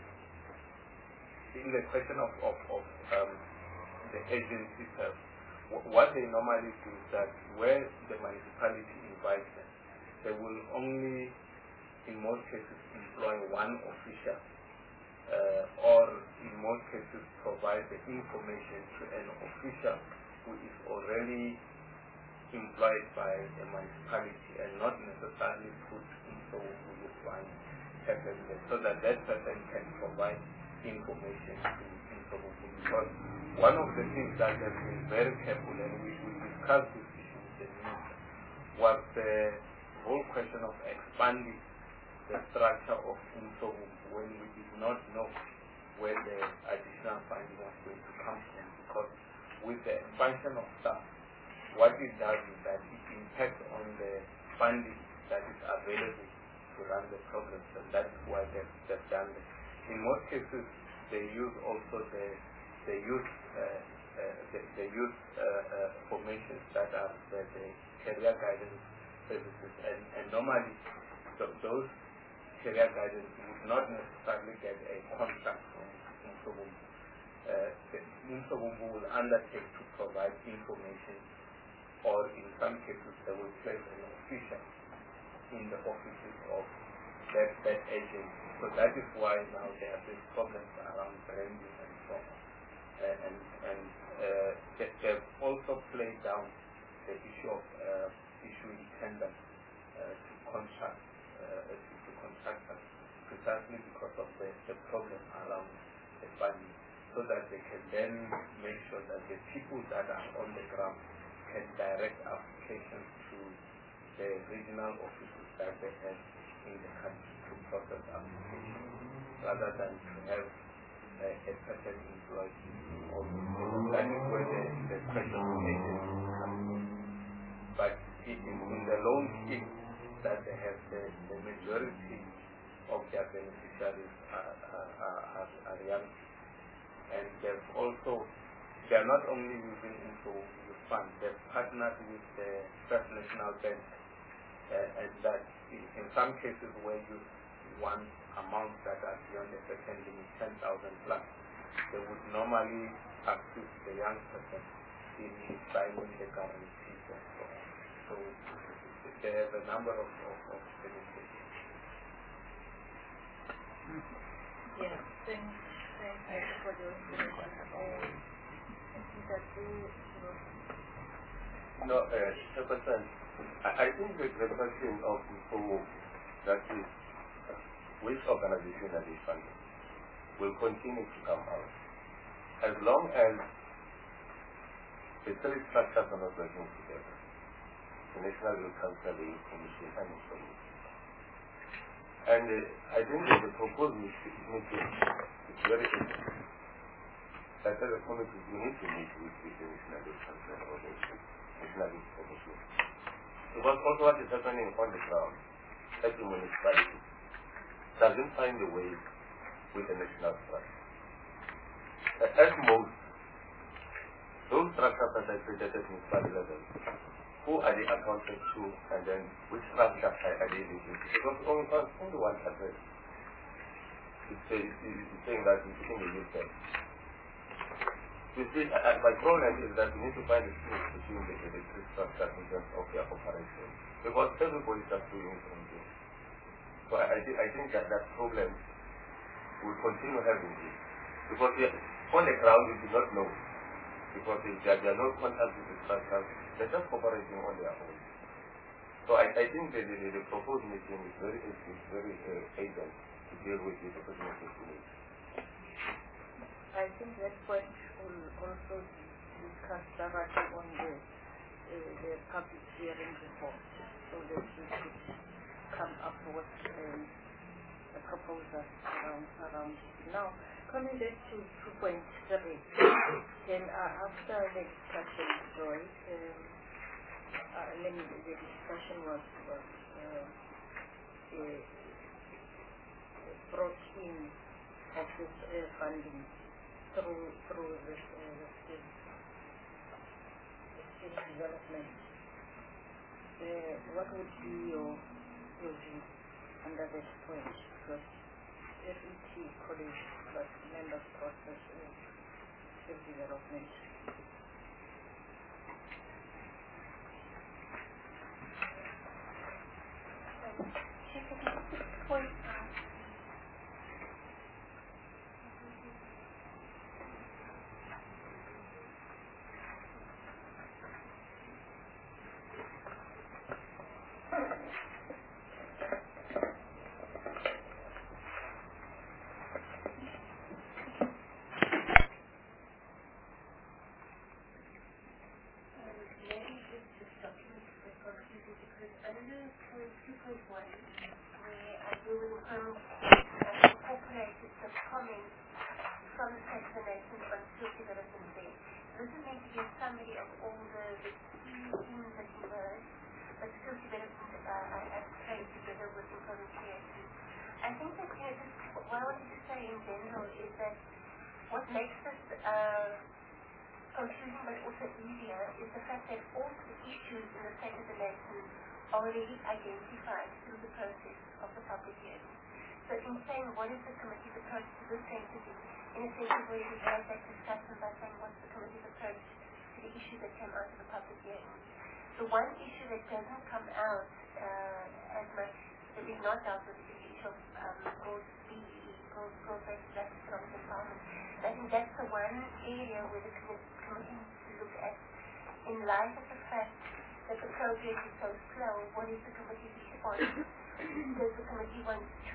[SPEAKER 6] in the question of of, of um, the agency itself, what they normally do is that where the municipality invites them, they will only, in most cases, employ one official, uh, or in most cases provide the information to an official who is already employed by the municipality and not necessarily put into this one person, so that that person can provide information to Umsobomvu. Because one of the things that has been very careful, and we will discuss this issue with the minister, was the whole question of expanding the structure of Umsobomvu when we did not know where the additional funding was going to come from. Because with the expansion of staff, what it does is that it impacts on the funding that is available to run the programs, and that's why they've, they've done it. In most cases, they use also the they use uh, uh, the, they use uh, uh, formations that are the, the career guidance services, and, and normally th those career guidance would not necessarily get a contract from Umsobomvu. Uh, Umsobomvu will undertake to provide information, or in some cases they will place an official in the offices of that, that agency. So that is why now there are these problems around branding and so on. Uh, and and uh, they, they've also played down the issue of uh, issuing tenders uh, to contract uh, to, to contractors, precisely because of the, the problem around the funding, so that they can then make sure that the people that are on the ground can direct applications to the regional offices that they have in the country to process applications, rather than to have uh, a person employed also. That is where the, the question of agency comes in. But in, in the loan scheme that they have, the, the majority of their beneficiaries are, are, are, are young people. And they've also, they are not only using Umsobomvu funds, they've partnered with the First National Bank, uh, and that in, in some cases where you want amounts that are beyond a certain limit, ten thousand plus, they would normally assist the young person in signing the guarantees and so on. So they have a number of, of, of benefits.
[SPEAKER 2] Yeah, thanks, thanks for your information. Uh, that you,
[SPEAKER 6] No, uh, Chairperson, I, I think the, the question of who that is uh, which organization are they funding will continue to come out as long as the three structures are not working together. The National Youth Council, the Youth Commission, and the Commission. And uh, I think that the proposed meeting is very interesting. That as a committee, we need to meet with the National Youth Council or the National Youth Commission. Because also what is happening on the ground, every municipality doesn't find a way with the national structure. At most, those structures that are created at municipal level, who are they accounted to, and then which structure are they using? Because only only one address is saying that it's in the U K. You see, uh, my problem is that we need to find a space between the, the three structures in terms of their operation. Because everybody is just doing it on this. So I, I, th I think that that problem will continue having it. Because we are, on the ground we do not know. Because they, they are not contact with the structures, they're just operating on their own. So I, I think the, the, the proposed meeting is very, is very uh, able to deal with the operational situation.
[SPEAKER 2] I think that point will also discuss directly on the, uh, the public hearing report, so that we could come up with um, a proposal around, around it. Now, coming back to two point three, then uh, after the discussion, Joy, um, uh, then the discussion was, was uh, uh, brought in of this uh, funding through through this uh, the state, the state development. Uh, what would be your your view under this point? Because F E T college plus members process uh, state development.
[SPEAKER 3] Point incorporated the comments from the State of the Nations on skills development there. This is meant to be a summary of all the, the key themes that emerge, but skills development uh, I have played together with employment creation. I think that, you know, just what I wanted to say in general is that what makes this uh, confusing but also easier is the fact that all the issues in the State of the Nations are already identified through the process of the public hearing. So in saying what is the committee's approach to this going to be, in a sense we've already had that discussion by saying what's the committee's approach to the issue that came out of the public hearing. The one issue that doesn't come out uh, as much, that we've not dealt with, is the issue of um, goals B E E, goals, goals-based black economic empowerment. And I think that's the one area where the committee needs to look at, in light of the fact that the progress is so slow, what is the committee's response? Does the committee want to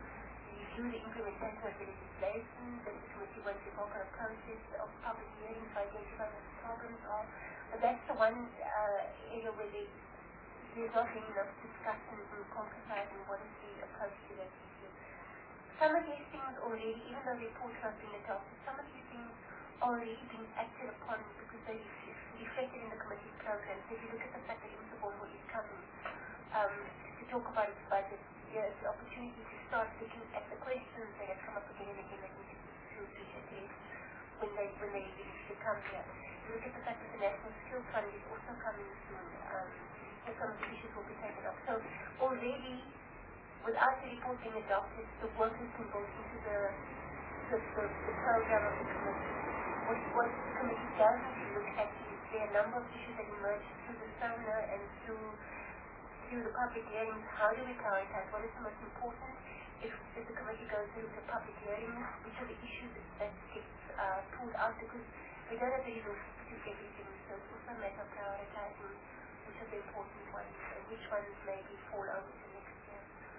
[SPEAKER 3] review the implementation of the legislation? Does the committee want to work on a process of public hearings to identify what the problems are? But that's the one uh, area where they, there's not been enough discussion in concretizing what is the approach to that issue. Some of these things already, even though the reports have been adopted, some of these things are already being acted upon because they reflected in the committee's program. So if you look at the fact that Imsabongo is coming um, to talk about its budget, there's the opportunity to start looking at the questions that have come up again and again that need to be addressed when they when they to come here. You look at the fact that the National Skills Fund is also coming soon, um, and some of the issues will be taken up. So already, without the report being adopted, the work has been built into the the, the, the program of the committee. What, what the committee does is look at is there are a number of issues that emerge through the seminar and through through the public hearings. How do we prioritize? What is the most important? If, if the committee actually go through the public hearings, which are the issues that get uh, pulled out, because we don't have the resources to do everything, so it's also a matter of prioritizing which are the important ones and which ones maybe fall over to next year.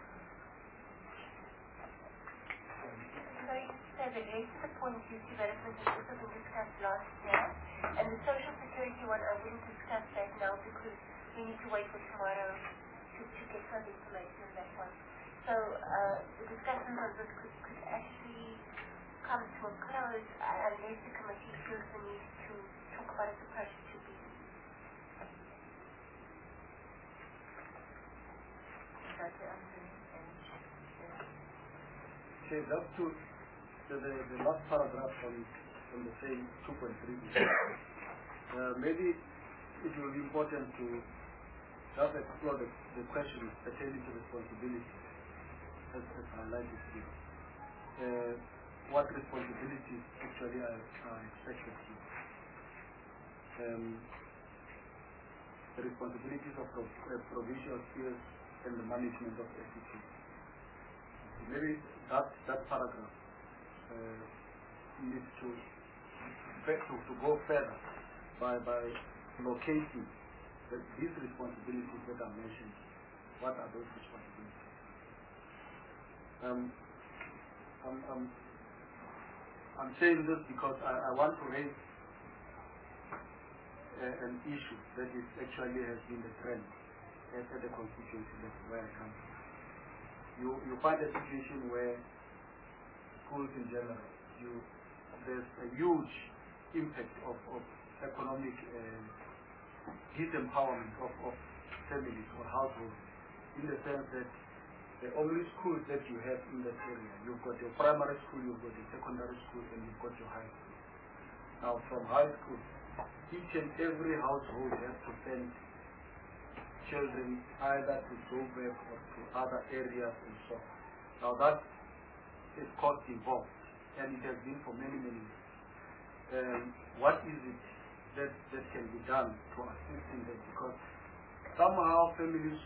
[SPEAKER 3] So you say the rest of the point youth development has also been discussed last year, and the social security one I wouldn't discuss that now because we need to wait for tomorrow to, to get further information on that one. So uh, the discussions on this could, could actually come to a close uh, unless the committee feels the need to talk about its approach to be.
[SPEAKER 2] Doctor Anthony and
[SPEAKER 11] Okay, just to the, the, the last paragraph on, on the same two point three. uh, maybe it will be important to just explore the, the questions pertaining to responsibility as, as highlighted here. Uh, what responsibilities actually are, are expected here? Um, the responsibilities of pro, uh, provincial spheres and the management of S E T. Maybe that that paragraph uh, needs to, to to go further by by locating the, these responsibilities that are mentioned. What are those responsibilities? Um, I'm, I'm, I'm saying this because I, I want to raise uh, an issue that is actually has been the trend at, at the constituency level where I come from. You, you find a situation where schools in general, you, there's a huge impact of, of economic uh, disempowerment of, of families or households, in the sense that the only schools that you have in that area, you've got your primary school, you've got your secondary school, and you've got your high school. Now from high school, each and every household has to send children either to Joburg or to other areas and so on. Now that is cost involved, and it has been for many, many years. Um, what is it that, that can be done to assist in that? Because somehow families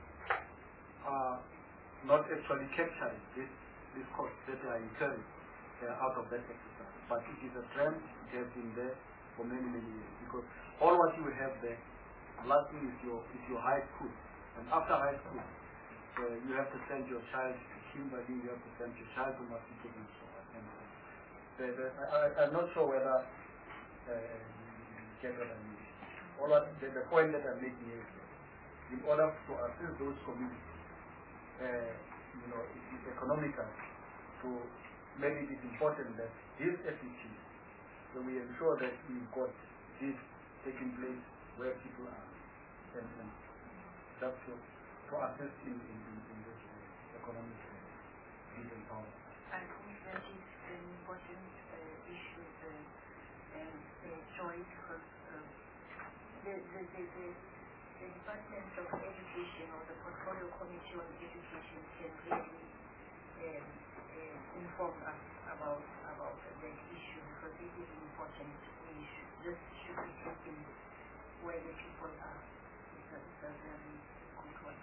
[SPEAKER 11] are not actually capturing this, this cost that they are incurring uh, out of that exercise. But it is a trend, it has been there for many, many years. Because all what you have there, last thing is your, is your high school. And after high school, uh, you have to send your child to Kimberley, you have to send your child to Masiko and so on. And so on. The, the, I, I'm not sure whether uh, you get what I mean. All what, the, the point that I'm making is in order to assist those communities, uh, you know, it is economical, to maybe it is important that these S E Ts, so we ensure that we've got this taking place where people are, and, and just to, to assist in, in, in, in this uh, economic uh, disempowerment.
[SPEAKER 2] I think that is an important uh, issue, the, uh, the choice, because uh, the, the, the, the, the Department of Education or the Portfolio Committee on Education can really um, uh, inform us about, about that issue, because it is important. We should, this should be taken where the people are. It's a, it's a very good one.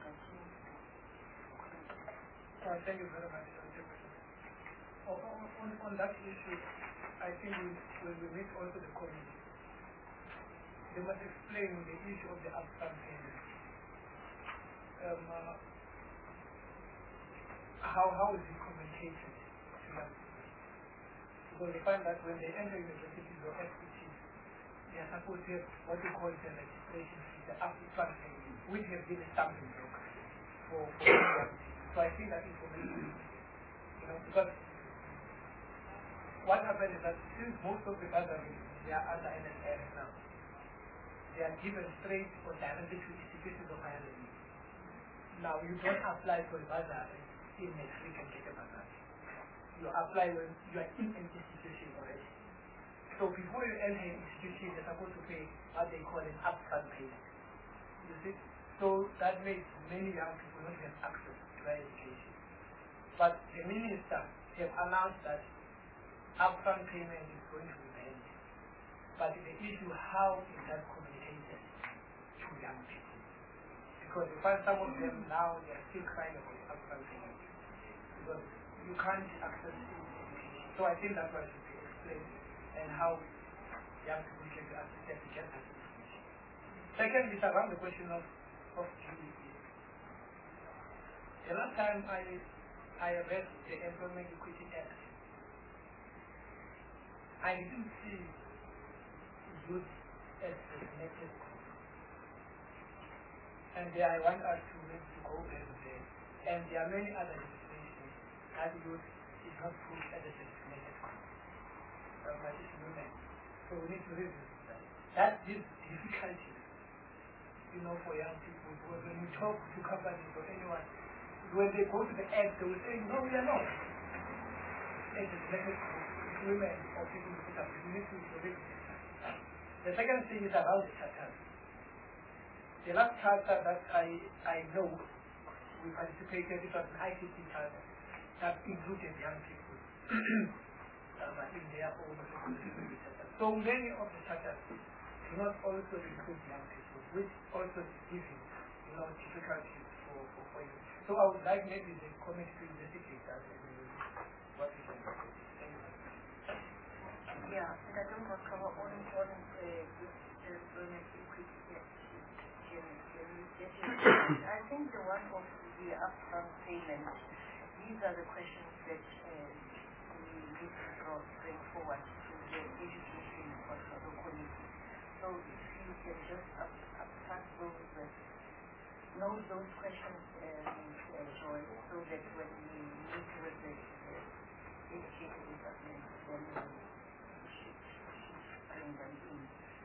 [SPEAKER 7] Uh, thank you very much. On, on, on that issue, I think we, when we meet also the committee, they must explain the issue of the upfront payment. Um, uh, how, how is it communicated to them? Because they find that when they enter universities or S P Ts, they are supposed to have what we call the registration fee, the upfront payment, which has been a stumbling block for, for universities. So I think that information, you know, because what happens is that since most of the bursaries, they are under N S F now, they are given straight or directly to institutions of higher learning. Now you don't apply for a bursary in next week and get a bursary. You apply when you are in an institution already. So before you enter an institution, you're supposed to pay what they call an upfront payment. You see? So that makes many young people not have access to higher education. But the minister have announced that upfront payment is going to be paid. But the issue, how is that communicated to young people? Because you find some of them now, they are still crying about upfront payment. Because you can't access information. So I think that's why it should be explained and how young people can be assisted to get that information. Second is around the question of, of G D P. The last time I I read the Employment Equity Act, I didn't see youth as a connected group. And there I want us to maybe to go over there. And there are many other legislations that youth is not put as a designated group. Um, like women. So we need to revisit that. That is difficulty, you know, for young people. Because when you talk to companies or anyone, when they go to the act, they will say, no, we are not. It's a designated group. It's women or people with disabilities. We need to revisit that. The second thing is around the charter. The last charter that I, I know we participated, it was an I C T charter that included young people um, in their own. So many of the charters do not also include young people, which also is giving, you know, difficulties for, for, for you. So I would like maybe the committee to investigate that and what we can do. Thank you.
[SPEAKER 2] Yeah, and I don't want to cover all important uh, employment equity yet. I think the one of the upfront payment, these are the questions that uh, we need to bring forward to the education portfolio committee. So if you can just up, upfront those, uh, know those questions, uh, uh, Joy, so that when we meet with the uh, education department, then we should, should bring them in.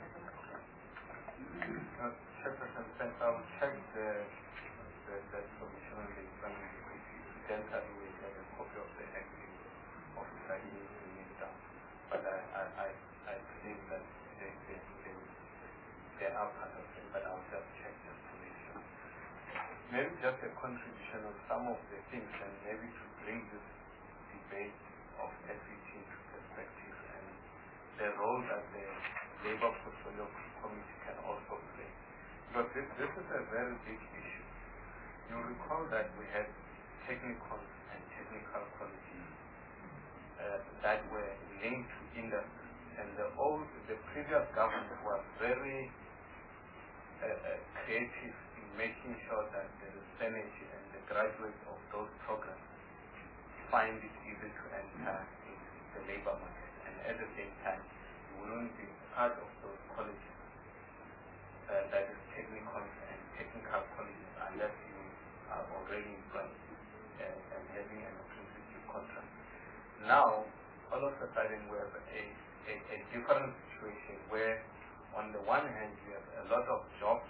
[SPEAKER 6] Uh, Chairperson, thanks. I will check the the, the solution on the Islamic equity. Then I will get a copy of the act of the minister. But I, I, I, I believe that they, they, they, they are part of it, but I will just check the solution. Maybe just a contribution on some of the things, and maybe to bring this debate of S E T into perspective and the role that the Labour Portfolio Committee can also play. Because this, this is a very big issue. You recall that we had technical and technical qualities uh, that were linked to industry, and the old, the previous government was very uh, uh, creative in making sure that the synergy and the graduates of those programs find it easy to enter into the labor market, and at the same time, you wouldn't be part of those colleges. Uh, that is technical and technical colleges unless you are already employed uh, and having an apprenticeship contract. Now, all of a sudden we have a, a, a different situation where on the one hand you have a lot of jobs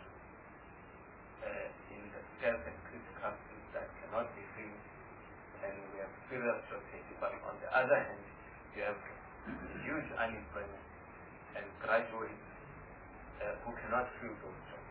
[SPEAKER 6] uh, in the scarce and critical fields that cannot be filled, and we have serious shortage, but on the other hand you have huge unemployment and graduates Uh, who cannot fill those jobs.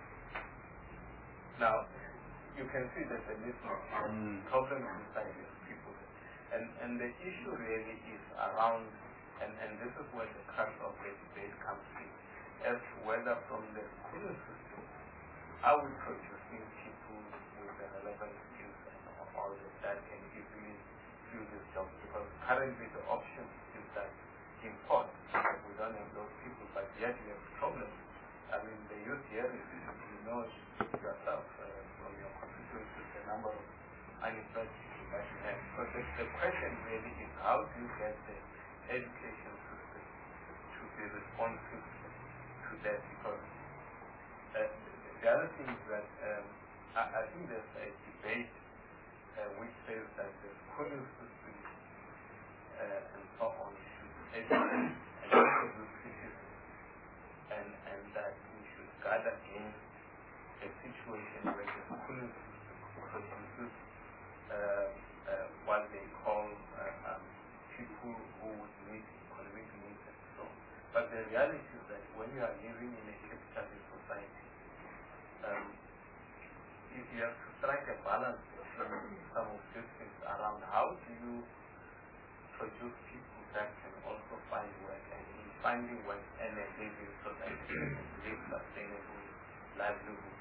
[SPEAKER 6] Now, you can see that the mismatch mm. problem inside these people. And, and the issue really is around, and, and this is where the crux of the debate comes in, as to whether from the schooling system, are we producing people with the relevant skills and all that, that can easily fill these jobs? Because currently the option is that import, we don't have those people, but yet we have problems. I mean, the youth here, you know yourself uh, from your constituencies, the number of unemployed people that you have. So the, the question really is, how do you get the education system to be responsive to that? Because uh, the other thing is that um, I, I think there's a debate uh, which says that the schooling system uh, and so on should educate and produce citizens. And, and that we should guard against a situation where the schooling system produces uh, uh, what they call uh, um, people who would meet economic needs and so on. But the reality is that when you are living in a capitalist society, um, if you have to strike a balance between some of these things around, how do you produce people that can also find work, and in finding work and a living so that they can live sustainable livelihood,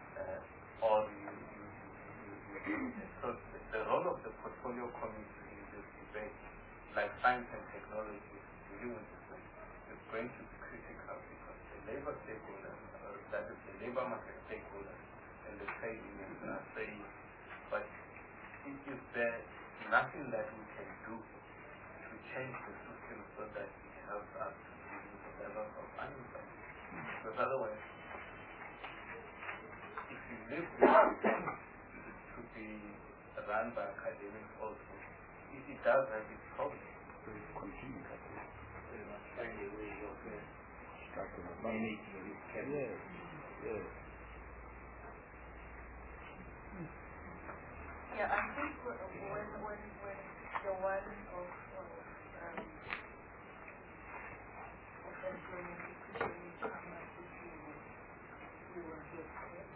[SPEAKER 6] uh, or you, you, you, you, you so the, the role of the portfolio committee is debate, like science and technology, dealing with this, is going to be critical because the labor stakeholders, or that is the labor market stakeholders, and the trade unions are saying, but is there nothing that we can do to change the system so that it helps us to reduce the levels of unemployment? Because otherwise, if you live to be run by academics also, it, it does have its problems.
[SPEAKER 8] So it's continuing.
[SPEAKER 10] We must find a way of uh,
[SPEAKER 8] Managing
[SPEAKER 10] this
[SPEAKER 8] Yes, yes.
[SPEAKER 2] Yeah, I think when when when the one of of um, of employment equity come up with you, you will get it.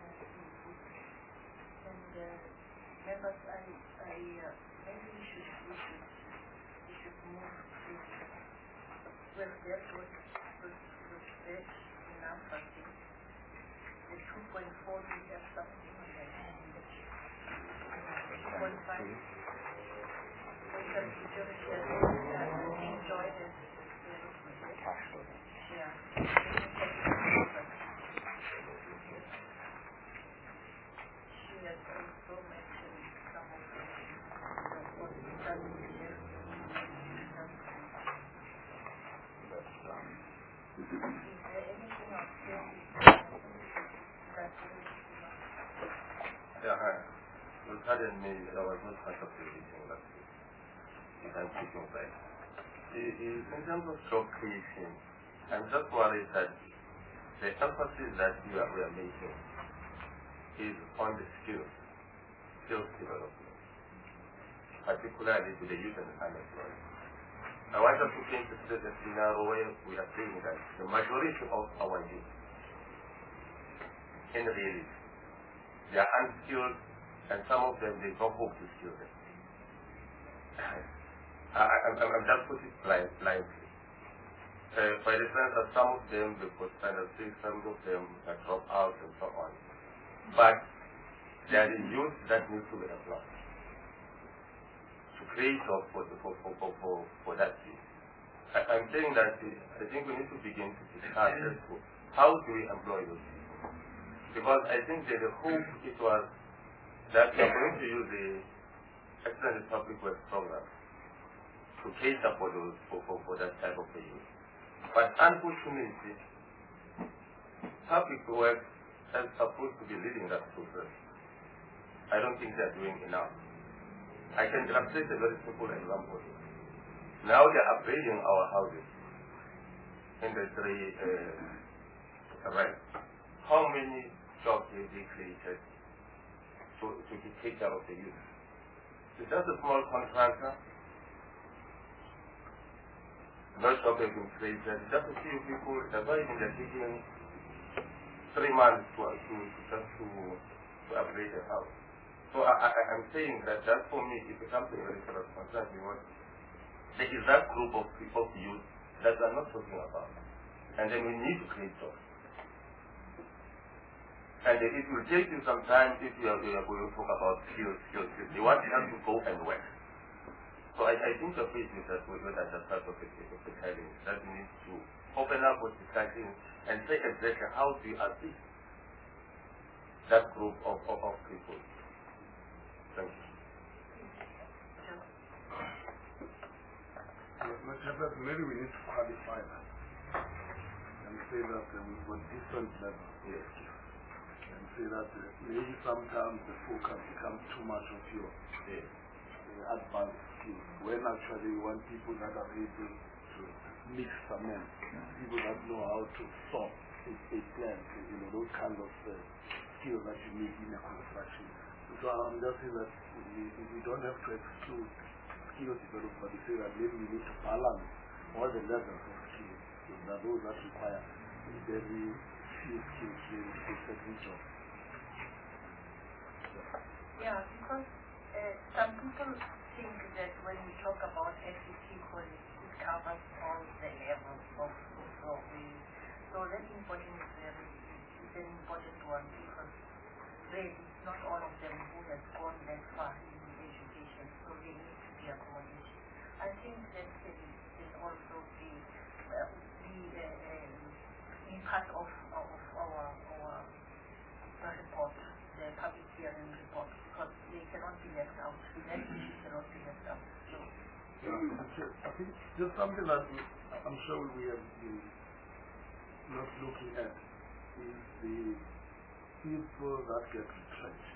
[SPEAKER 2] And uh, members, I I uh, maybe we should we should we should move to well that was was was that enough I think. The two point four we have something on that. One five. We have to just uh, enjoy this. Yeah. She has also mentioned some of the what we have here. Is there anything else here that we
[SPEAKER 5] Yeah, hi. So pardon me, I was not part of the meeting last week. You can keep your back. In terms of job creation, I'm just worried that the emphasis that we are, we are making is on the skills, skills development, particularly to the youth and the unemployed. I want us to paint a scenario where we are saying that the majority of our youth in reality, they are unskilled, and some of them, they don't hope to skill them. I, I, I'm just putting it blind, blindly. Uh, by the sense that some of them, they got standard six, some of them have dropped out, and so on. But there is youth that needs to be employed to create jobs for, for, for, for, for, for that youth. I, I'm saying that I think we need to begin to discuss how do we employ those people. Because I think that the hope it was that we are going to use the Excellent Public Works program to cater for those for, for, for that type of a youth. But unfortunately, public works is supposed to be leading that process. I don't think they are doing enough. I can illustrate a very simple example. Now they are upgrading our houses in the three uh, ranks. How many jobs have they created to, to, to take care of the youth? Is that a small contractor? No job has been created. Just a few people, that's why even they're taking three months to, to, to just to, to upgrade the house. So I, I, I'm saying that that for me is something very sort of concern me. There is that group of people, youth, that we are not talking about. And then we need to create jobs. And it will take you some time if you are, you are going to talk about skills, skills, skills. You want them to go and work. So I, I think the face is that we're at the start of the, of the hearing, that we need to open up with discussion and say exactly how do you assist that group of, of, of people. Thank you.
[SPEAKER 4] But maybe we need to qualify that and say that uh, we've got different levels.
[SPEAKER 5] Yes.
[SPEAKER 4] And say that uh, maybe sometimes the focus becomes too much of your
[SPEAKER 5] Yes.
[SPEAKER 4] uh, advanced skills, when actually you want people that are able to mix cement, people that know how to saw a, a plant, you know, those kind of uh, skills that you need in a construction. So I'm just saying that we, we don't have to exclude skills development, but we say that maybe we need to balance all the levels of skills. So there are those that require very few skills really to a certain job.
[SPEAKER 2] Yeah, because uh, some people think that when we talk about S E C college, it covers all the levels of of the. So that important is very is an important one because really not all of them who have gone that far in education, so they need to be accommodated. think that can, can also be, uh, be, uh, um, be part of, of our, our the report, the public hearing report, because they cannot be left out. That issue cannot be left out. So,
[SPEAKER 4] yeah, I think there's something that we, I'm sure we have been not looking at is the people that get retrenched.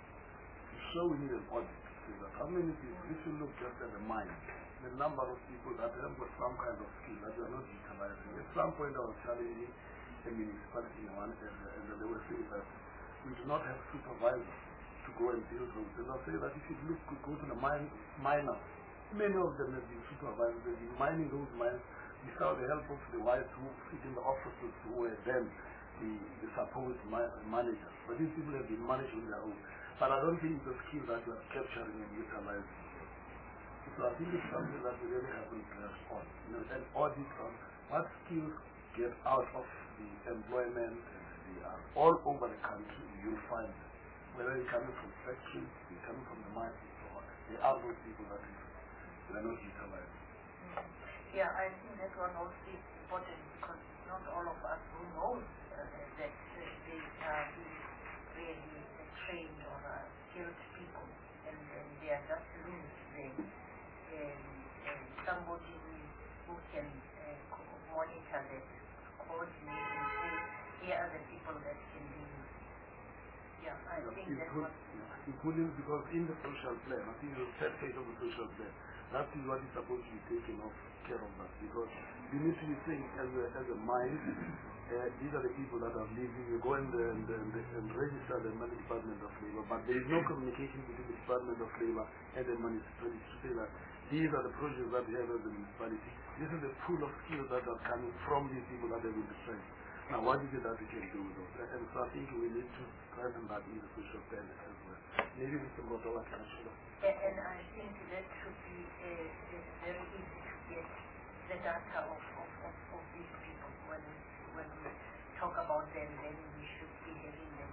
[SPEAKER 4] So we need an audit to say that how many people, if you look just at the mine, the number of people that have got some kind of skill that they are not utilizing. At some point I was challenging a municipality in one area, and they were saying that we do not have supervisors to go and build roads. And I'll say that if you look, you go to the mine, miners, many of them have been supervisors, they've been mining those mines without the help of the whites who sit in the offices who were then the, the supposed ma managers. But these people have been managing their own. But I don't think it's a skill that we are capturing and utilizing. So I think it's something that we really haven't grasped on. You know, an audit on what skills get out of the employment, and they are all over the country. You'll find them. Whether they're coming from factories, they're coming from the mines and so on. They are those people that we are not utilizing.
[SPEAKER 2] yeah, I think that one also is important because not all of us who know uh, that uh, they are really uh, trained or uh, skilled people, and, and they are just loose there. And, and somebody who, who can uh, monitor that, coordinate and say, here are the people that can be used. Yeah, I
[SPEAKER 4] Yeah,
[SPEAKER 2] think
[SPEAKER 4] it
[SPEAKER 2] that's
[SPEAKER 4] could,
[SPEAKER 2] what
[SPEAKER 4] yeah, including because in the social plan, I think the third phase of the social plan, that is what is supposed to be taken off care of that, because you need to be saying as a, as a mind, uh, these are the people that are leaving. You go and, uh, and, and, and register them at the Department of Labor, but there is no communication between the Department of Labor and the municipality to say that these are the projects that we have as a municipality. This is the pool of skills that are coming from these people that have been trained. Now, what is it that we can do with those? And so I think we need to present that in the social plan as well. Maybe Mister Motola can show us.
[SPEAKER 2] And, and I think that should be uh, uh, very easy to get the data of, of, of, of these people. When we, when we talk about them, then we should be having that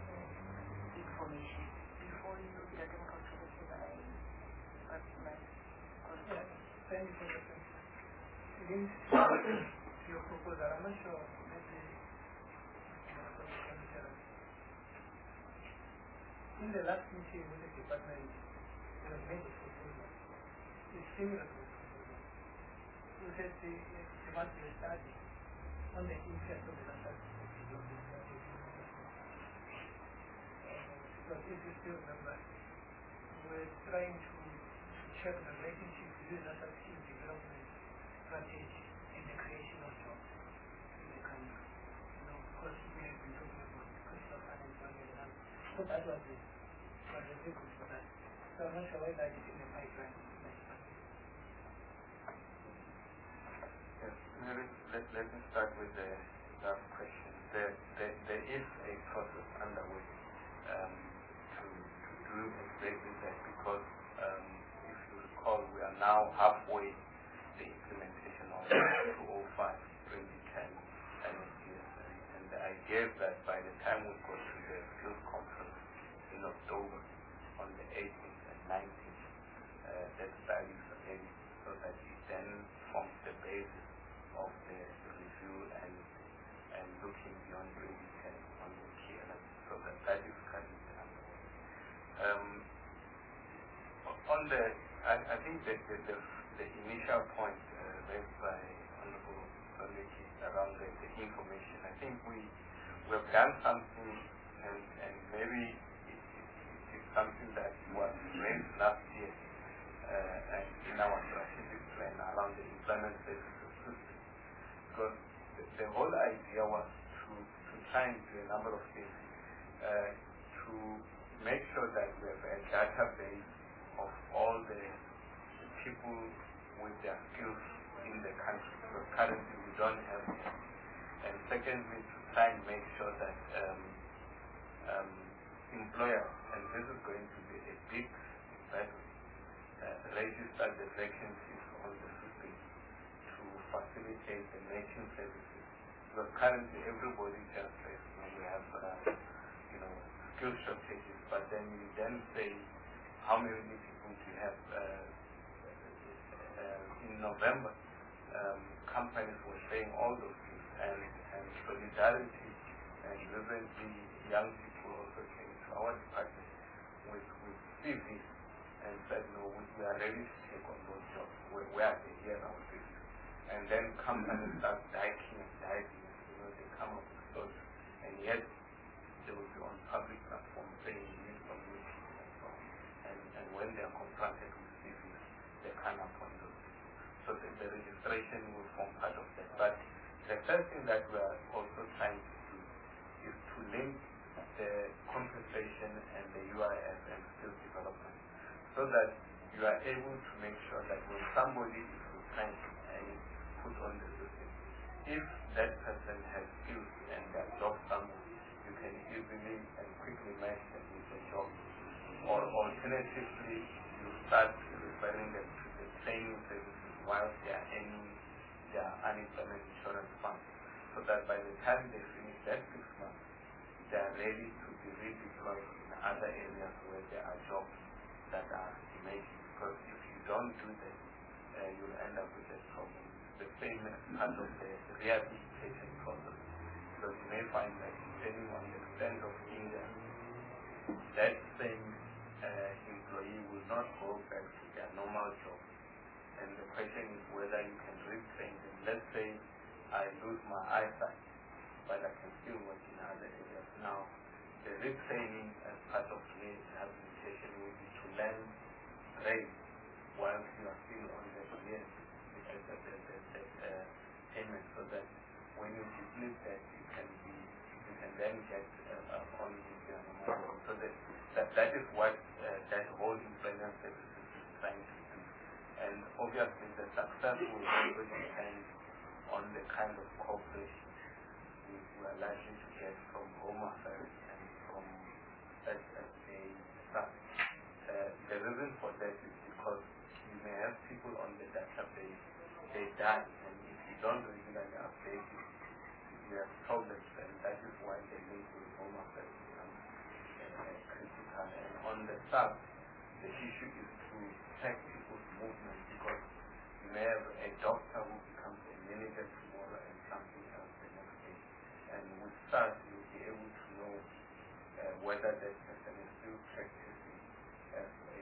[SPEAKER 2] uh, information. Before you get in controversy, I but my
[SPEAKER 7] Yeah, thank you for the question. Linked to your proposal, I'm not sure maybe in the last meeting with the department, we have made a proposal. It's similar to the proposal. We said the, there must be a study on the impact of the landfill. Because if you still remember, we're trying to check the relationship between the skill development strategy and the creation of jobs in the country. You know, because we have been talking about critical unemployment and so that was the was the vehicle for that. So I'm not sure whether it's in the pipeline.
[SPEAKER 5] Yes, maybe let, let me start with the last question. There, there, there is a process underway um, to, to do exactly that, because um, if you recall, we are now halfway the implementation of two oh five twenty ten N S D S, and, and the idea is that by the time we go to the skills conference in October on the eighteenth and nineteenth, uh, that study is ready, so that it then forms the basis of the, the review and and looking beyond twenty ten on the key elements. So that that is currently underway. Um, on the, I, I think that the, the, the initial point uh, raised by Honorable Zoleki around the, the information, I think we we have done something, and, and maybe it, it, it is something that was raised last year uh, and in our strategic plan around the employment services system. Because the, the whole idea was to, to try and do a number of things uh, to make sure that we have a database of all the people with their skills in the country, because currently we don't have them. And secondly, to try and make sure that um, um, employers, and this is going to be a big battle, uh, register the vacancies on the system to facilitate the matching services. Because currently everybody just says, you know, we have uh, you know, skill shortages, but then you then say, how many people do you have uh, uh, in November, um, companies were saying all those things, and, and solidarity, and recently young people also came to our department with, with C Vs and said, no, we, we are ready to take on those jobs. We, we are here in our cities. And then companies start diking and diving, you know, they come up with those, and yet they will be on public platforms saying you need some new people and so on. And, and when they are confronted with C Vs, they can't appoint those people. So the, the registration will form part of that. But the first thing that we are also trying to do is to link the compensation and the U I F and skills development, so that you are able to make sure that when somebody is resigned and is put on the system, if that person has skills and their job somewhere, you can easily and quickly match them with the job. Or alternatively, you start referring them to the training services while they are in their unemployment insurance fund, so that by the time they finish that six months, they are ready to be redeployed in other areas where there are jobs that are emerging. Because if you don't do that, uh, you'll end up with a problem. The same as part of the rehabilitation process. Because you may find that depending on the extent of injury, that same uh, employee will not go back to their normal job. And the question is whether you can retrain them. Let's say I lose my eyesight, but I can still work in other areas. Now, the retraining as part of rehabilitation will be to learn trade while you are still on the career uh, payment, so that when you deplete that, you can be, you can then get uh, on with your normal. So that, that that is what uh, that whole employment services is trying to do. And obviously, the success will also depend on the kind of cooperation we are likely to get from Home Affairs and from S S A staff. Uh, the reason for that is because you may have people on the database, they die, and if you don't regularly update it, you have problems, and that is why the link with Home Affairs becomes uh, critical. And on the staff, the issue is to check people's movement, because you may have a doctor who becomes a manager tomorrow and something else the next day. And with start, you'll be able to know uh, whether that person is still practicing as a,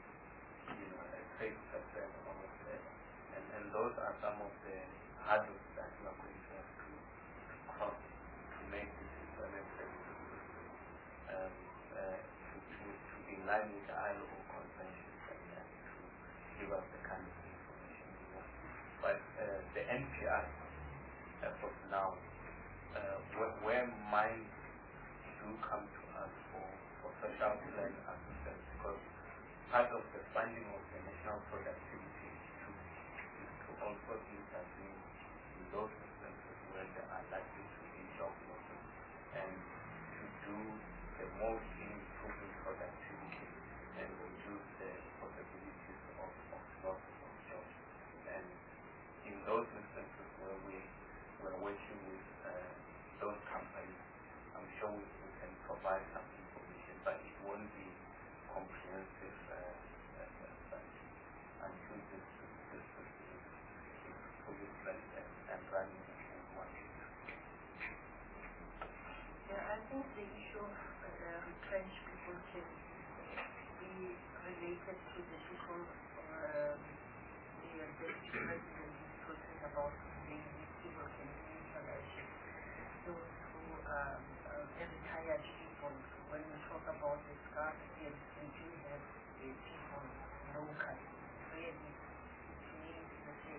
[SPEAKER 5] you know, a safe person or whatever. And, and those are some of the hurdles that you are going to have to cross to make this employment services system um, uh, to, to, to be in line with the I L O conventions and, and to give us the kind of information we want. But uh, the N P I, as of now, Uh, where, where minds do come to us for, for social plan assistance, because part of the funding of the National Productivity Institute is to also intervene in those instances where there are likely to be job losses, and to do the most in improving productivity and reduce the possibilities of, of losses of jobs. And in those instances where we were working with uh, those companies, I'm sure we, we can provide some information, but it won't be comprehensive uh, uh, uh, until this this system is, is fully fledged and, and running as we want it.
[SPEAKER 2] Yeah, I think the issue of uh, retrenched people can be related to the people, um, the, the president is talking about the people can be installation. Those who are uh, retired people, when we talk about the scarcity, we do have the people locally. Really, it means that they,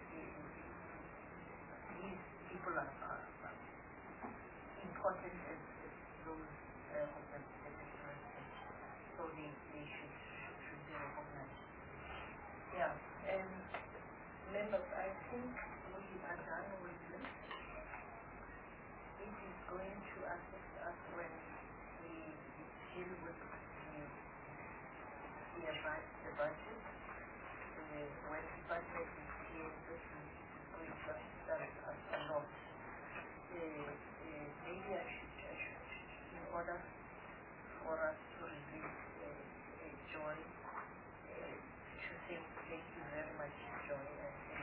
[SPEAKER 2] these people are, are, are important as, as those uh, of the different states. So they, they should, should, should be recognized. Yeah, and members, I think we are done with this. It is going to assist us when we deal with the, the, advice, the budget. Uh, when the budget is here, this is going to assist us a lot. Uh, uh, maybe I should, I should, in order for us to release uh, uh, Joy, uh, to say thank you very much, Joy, and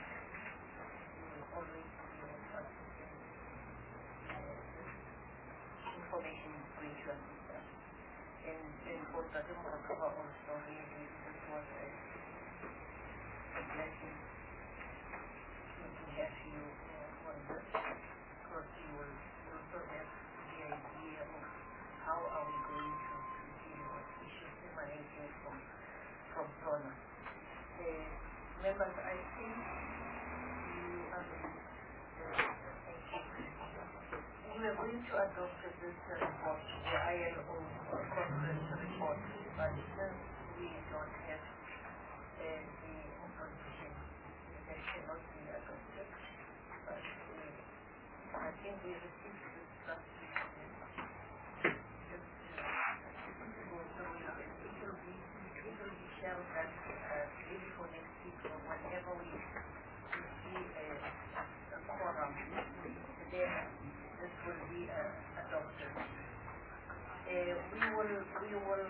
[SPEAKER 2] and for the Democrat also, really, this was a, a blessing to have you uh, on this, because you will also have the idea of how are we going to, to deal with issues emanating from, from Zona. Uh, members, I think you are we are going to adopt this report, the I L O conference report, but since we don't have uh, the opposition, that cannot be adopted. But uh, I think we received this last week. Just to go through it, it will be, it will be shared that uh, maybe for next week or whenever we, we see a, a quorum, then this will be uh, adopted. Uh, we will, we will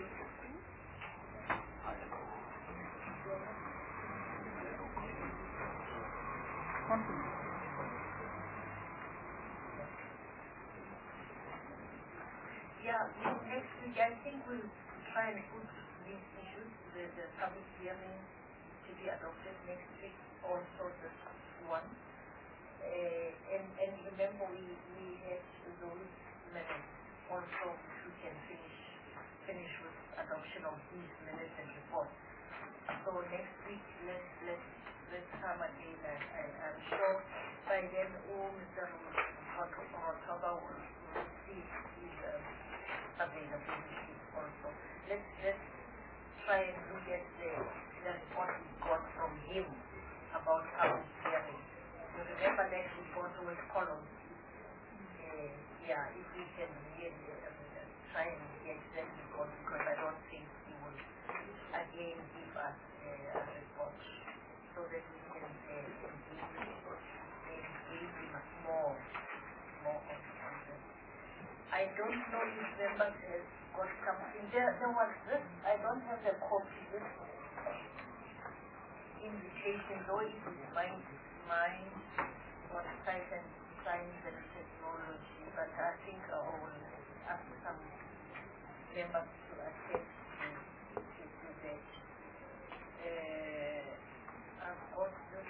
[SPEAKER 2] yeah, next week I think we'll try and put these issues, the, the public hearing to be adopted next week, also this one. Uh, and, and remember we, we had those minutes also which we can finish finish with adoption of these minutes and reports. So next week let's let's let's come again, and I, I'm sure by then all Mister Rotoba will, will see his um, availability also. Let's let's try and look at the, the report we got from him about how he's hearing. You remember that report with columns? Uh, yeah, if we can get, uh, try and get that report, because I don't think he will again give us uh, a report so that we can uh, engage him more, more on something. I don't know if members have got something. There, there was this, I don't have the copy, this invitation, though it is mine. Mine on science and science and technology, but I think I will ask some members to attend to, to, to that. Uh, I've got this.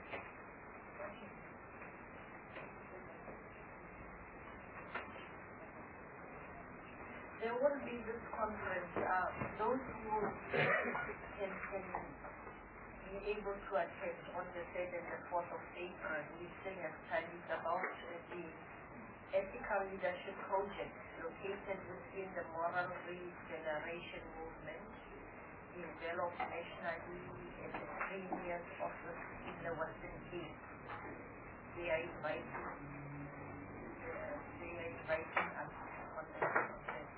[SPEAKER 2] There will be this conference. Uh, those who can, can be able to attend on the third and the fourth of April. We still have time. It's about uh, the Ethical Leadership Project located within the Moral Regeneration Movement, developed nationally at the Premier's office in the Western Cape. They are inviting, uh, they are inviting us on the conference.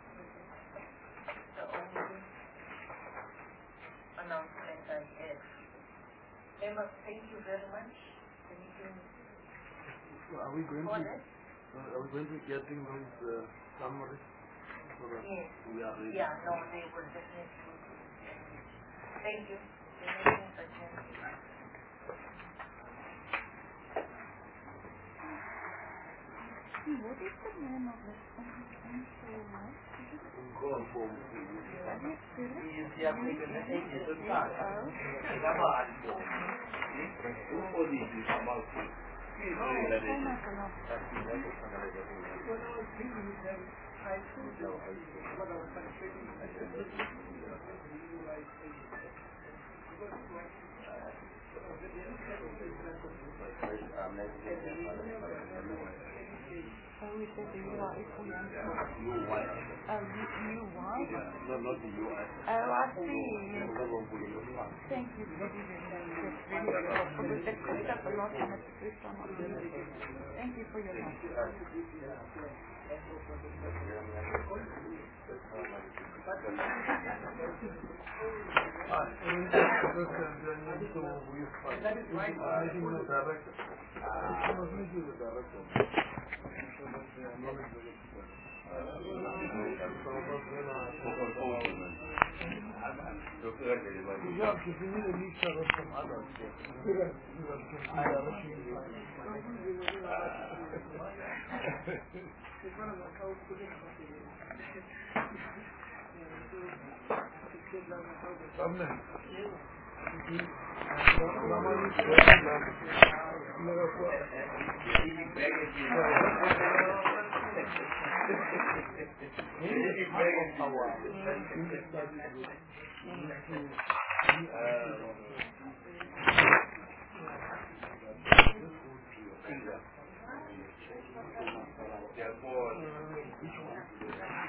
[SPEAKER 2] The only announcement I have. Members, thank you very much. The meeting
[SPEAKER 4] So are we going to uh, are we going to get in those uh, summaries so that
[SPEAKER 2] yes.
[SPEAKER 4] we are ready?
[SPEAKER 2] Yeah, no, they will definitely. Thank you. The meeting is adjourned.
[SPEAKER 12] What is the name of this conference?
[SPEAKER 4] Go on for
[SPEAKER 12] So we said the U I is for young people.
[SPEAKER 4] U Y.
[SPEAKER 12] Um, U Y?
[SPEAKER 4] No, not the U I.
[SPEAKER 12] Oh, I see. Thank you for giving that. That's really helpful. That comes up a lot and it's the first time I've heard it. Thank you for your help.
[SPEAKER 4] Yeah, because we need a mixture of some others.
[SPEAKER 5] Therefore,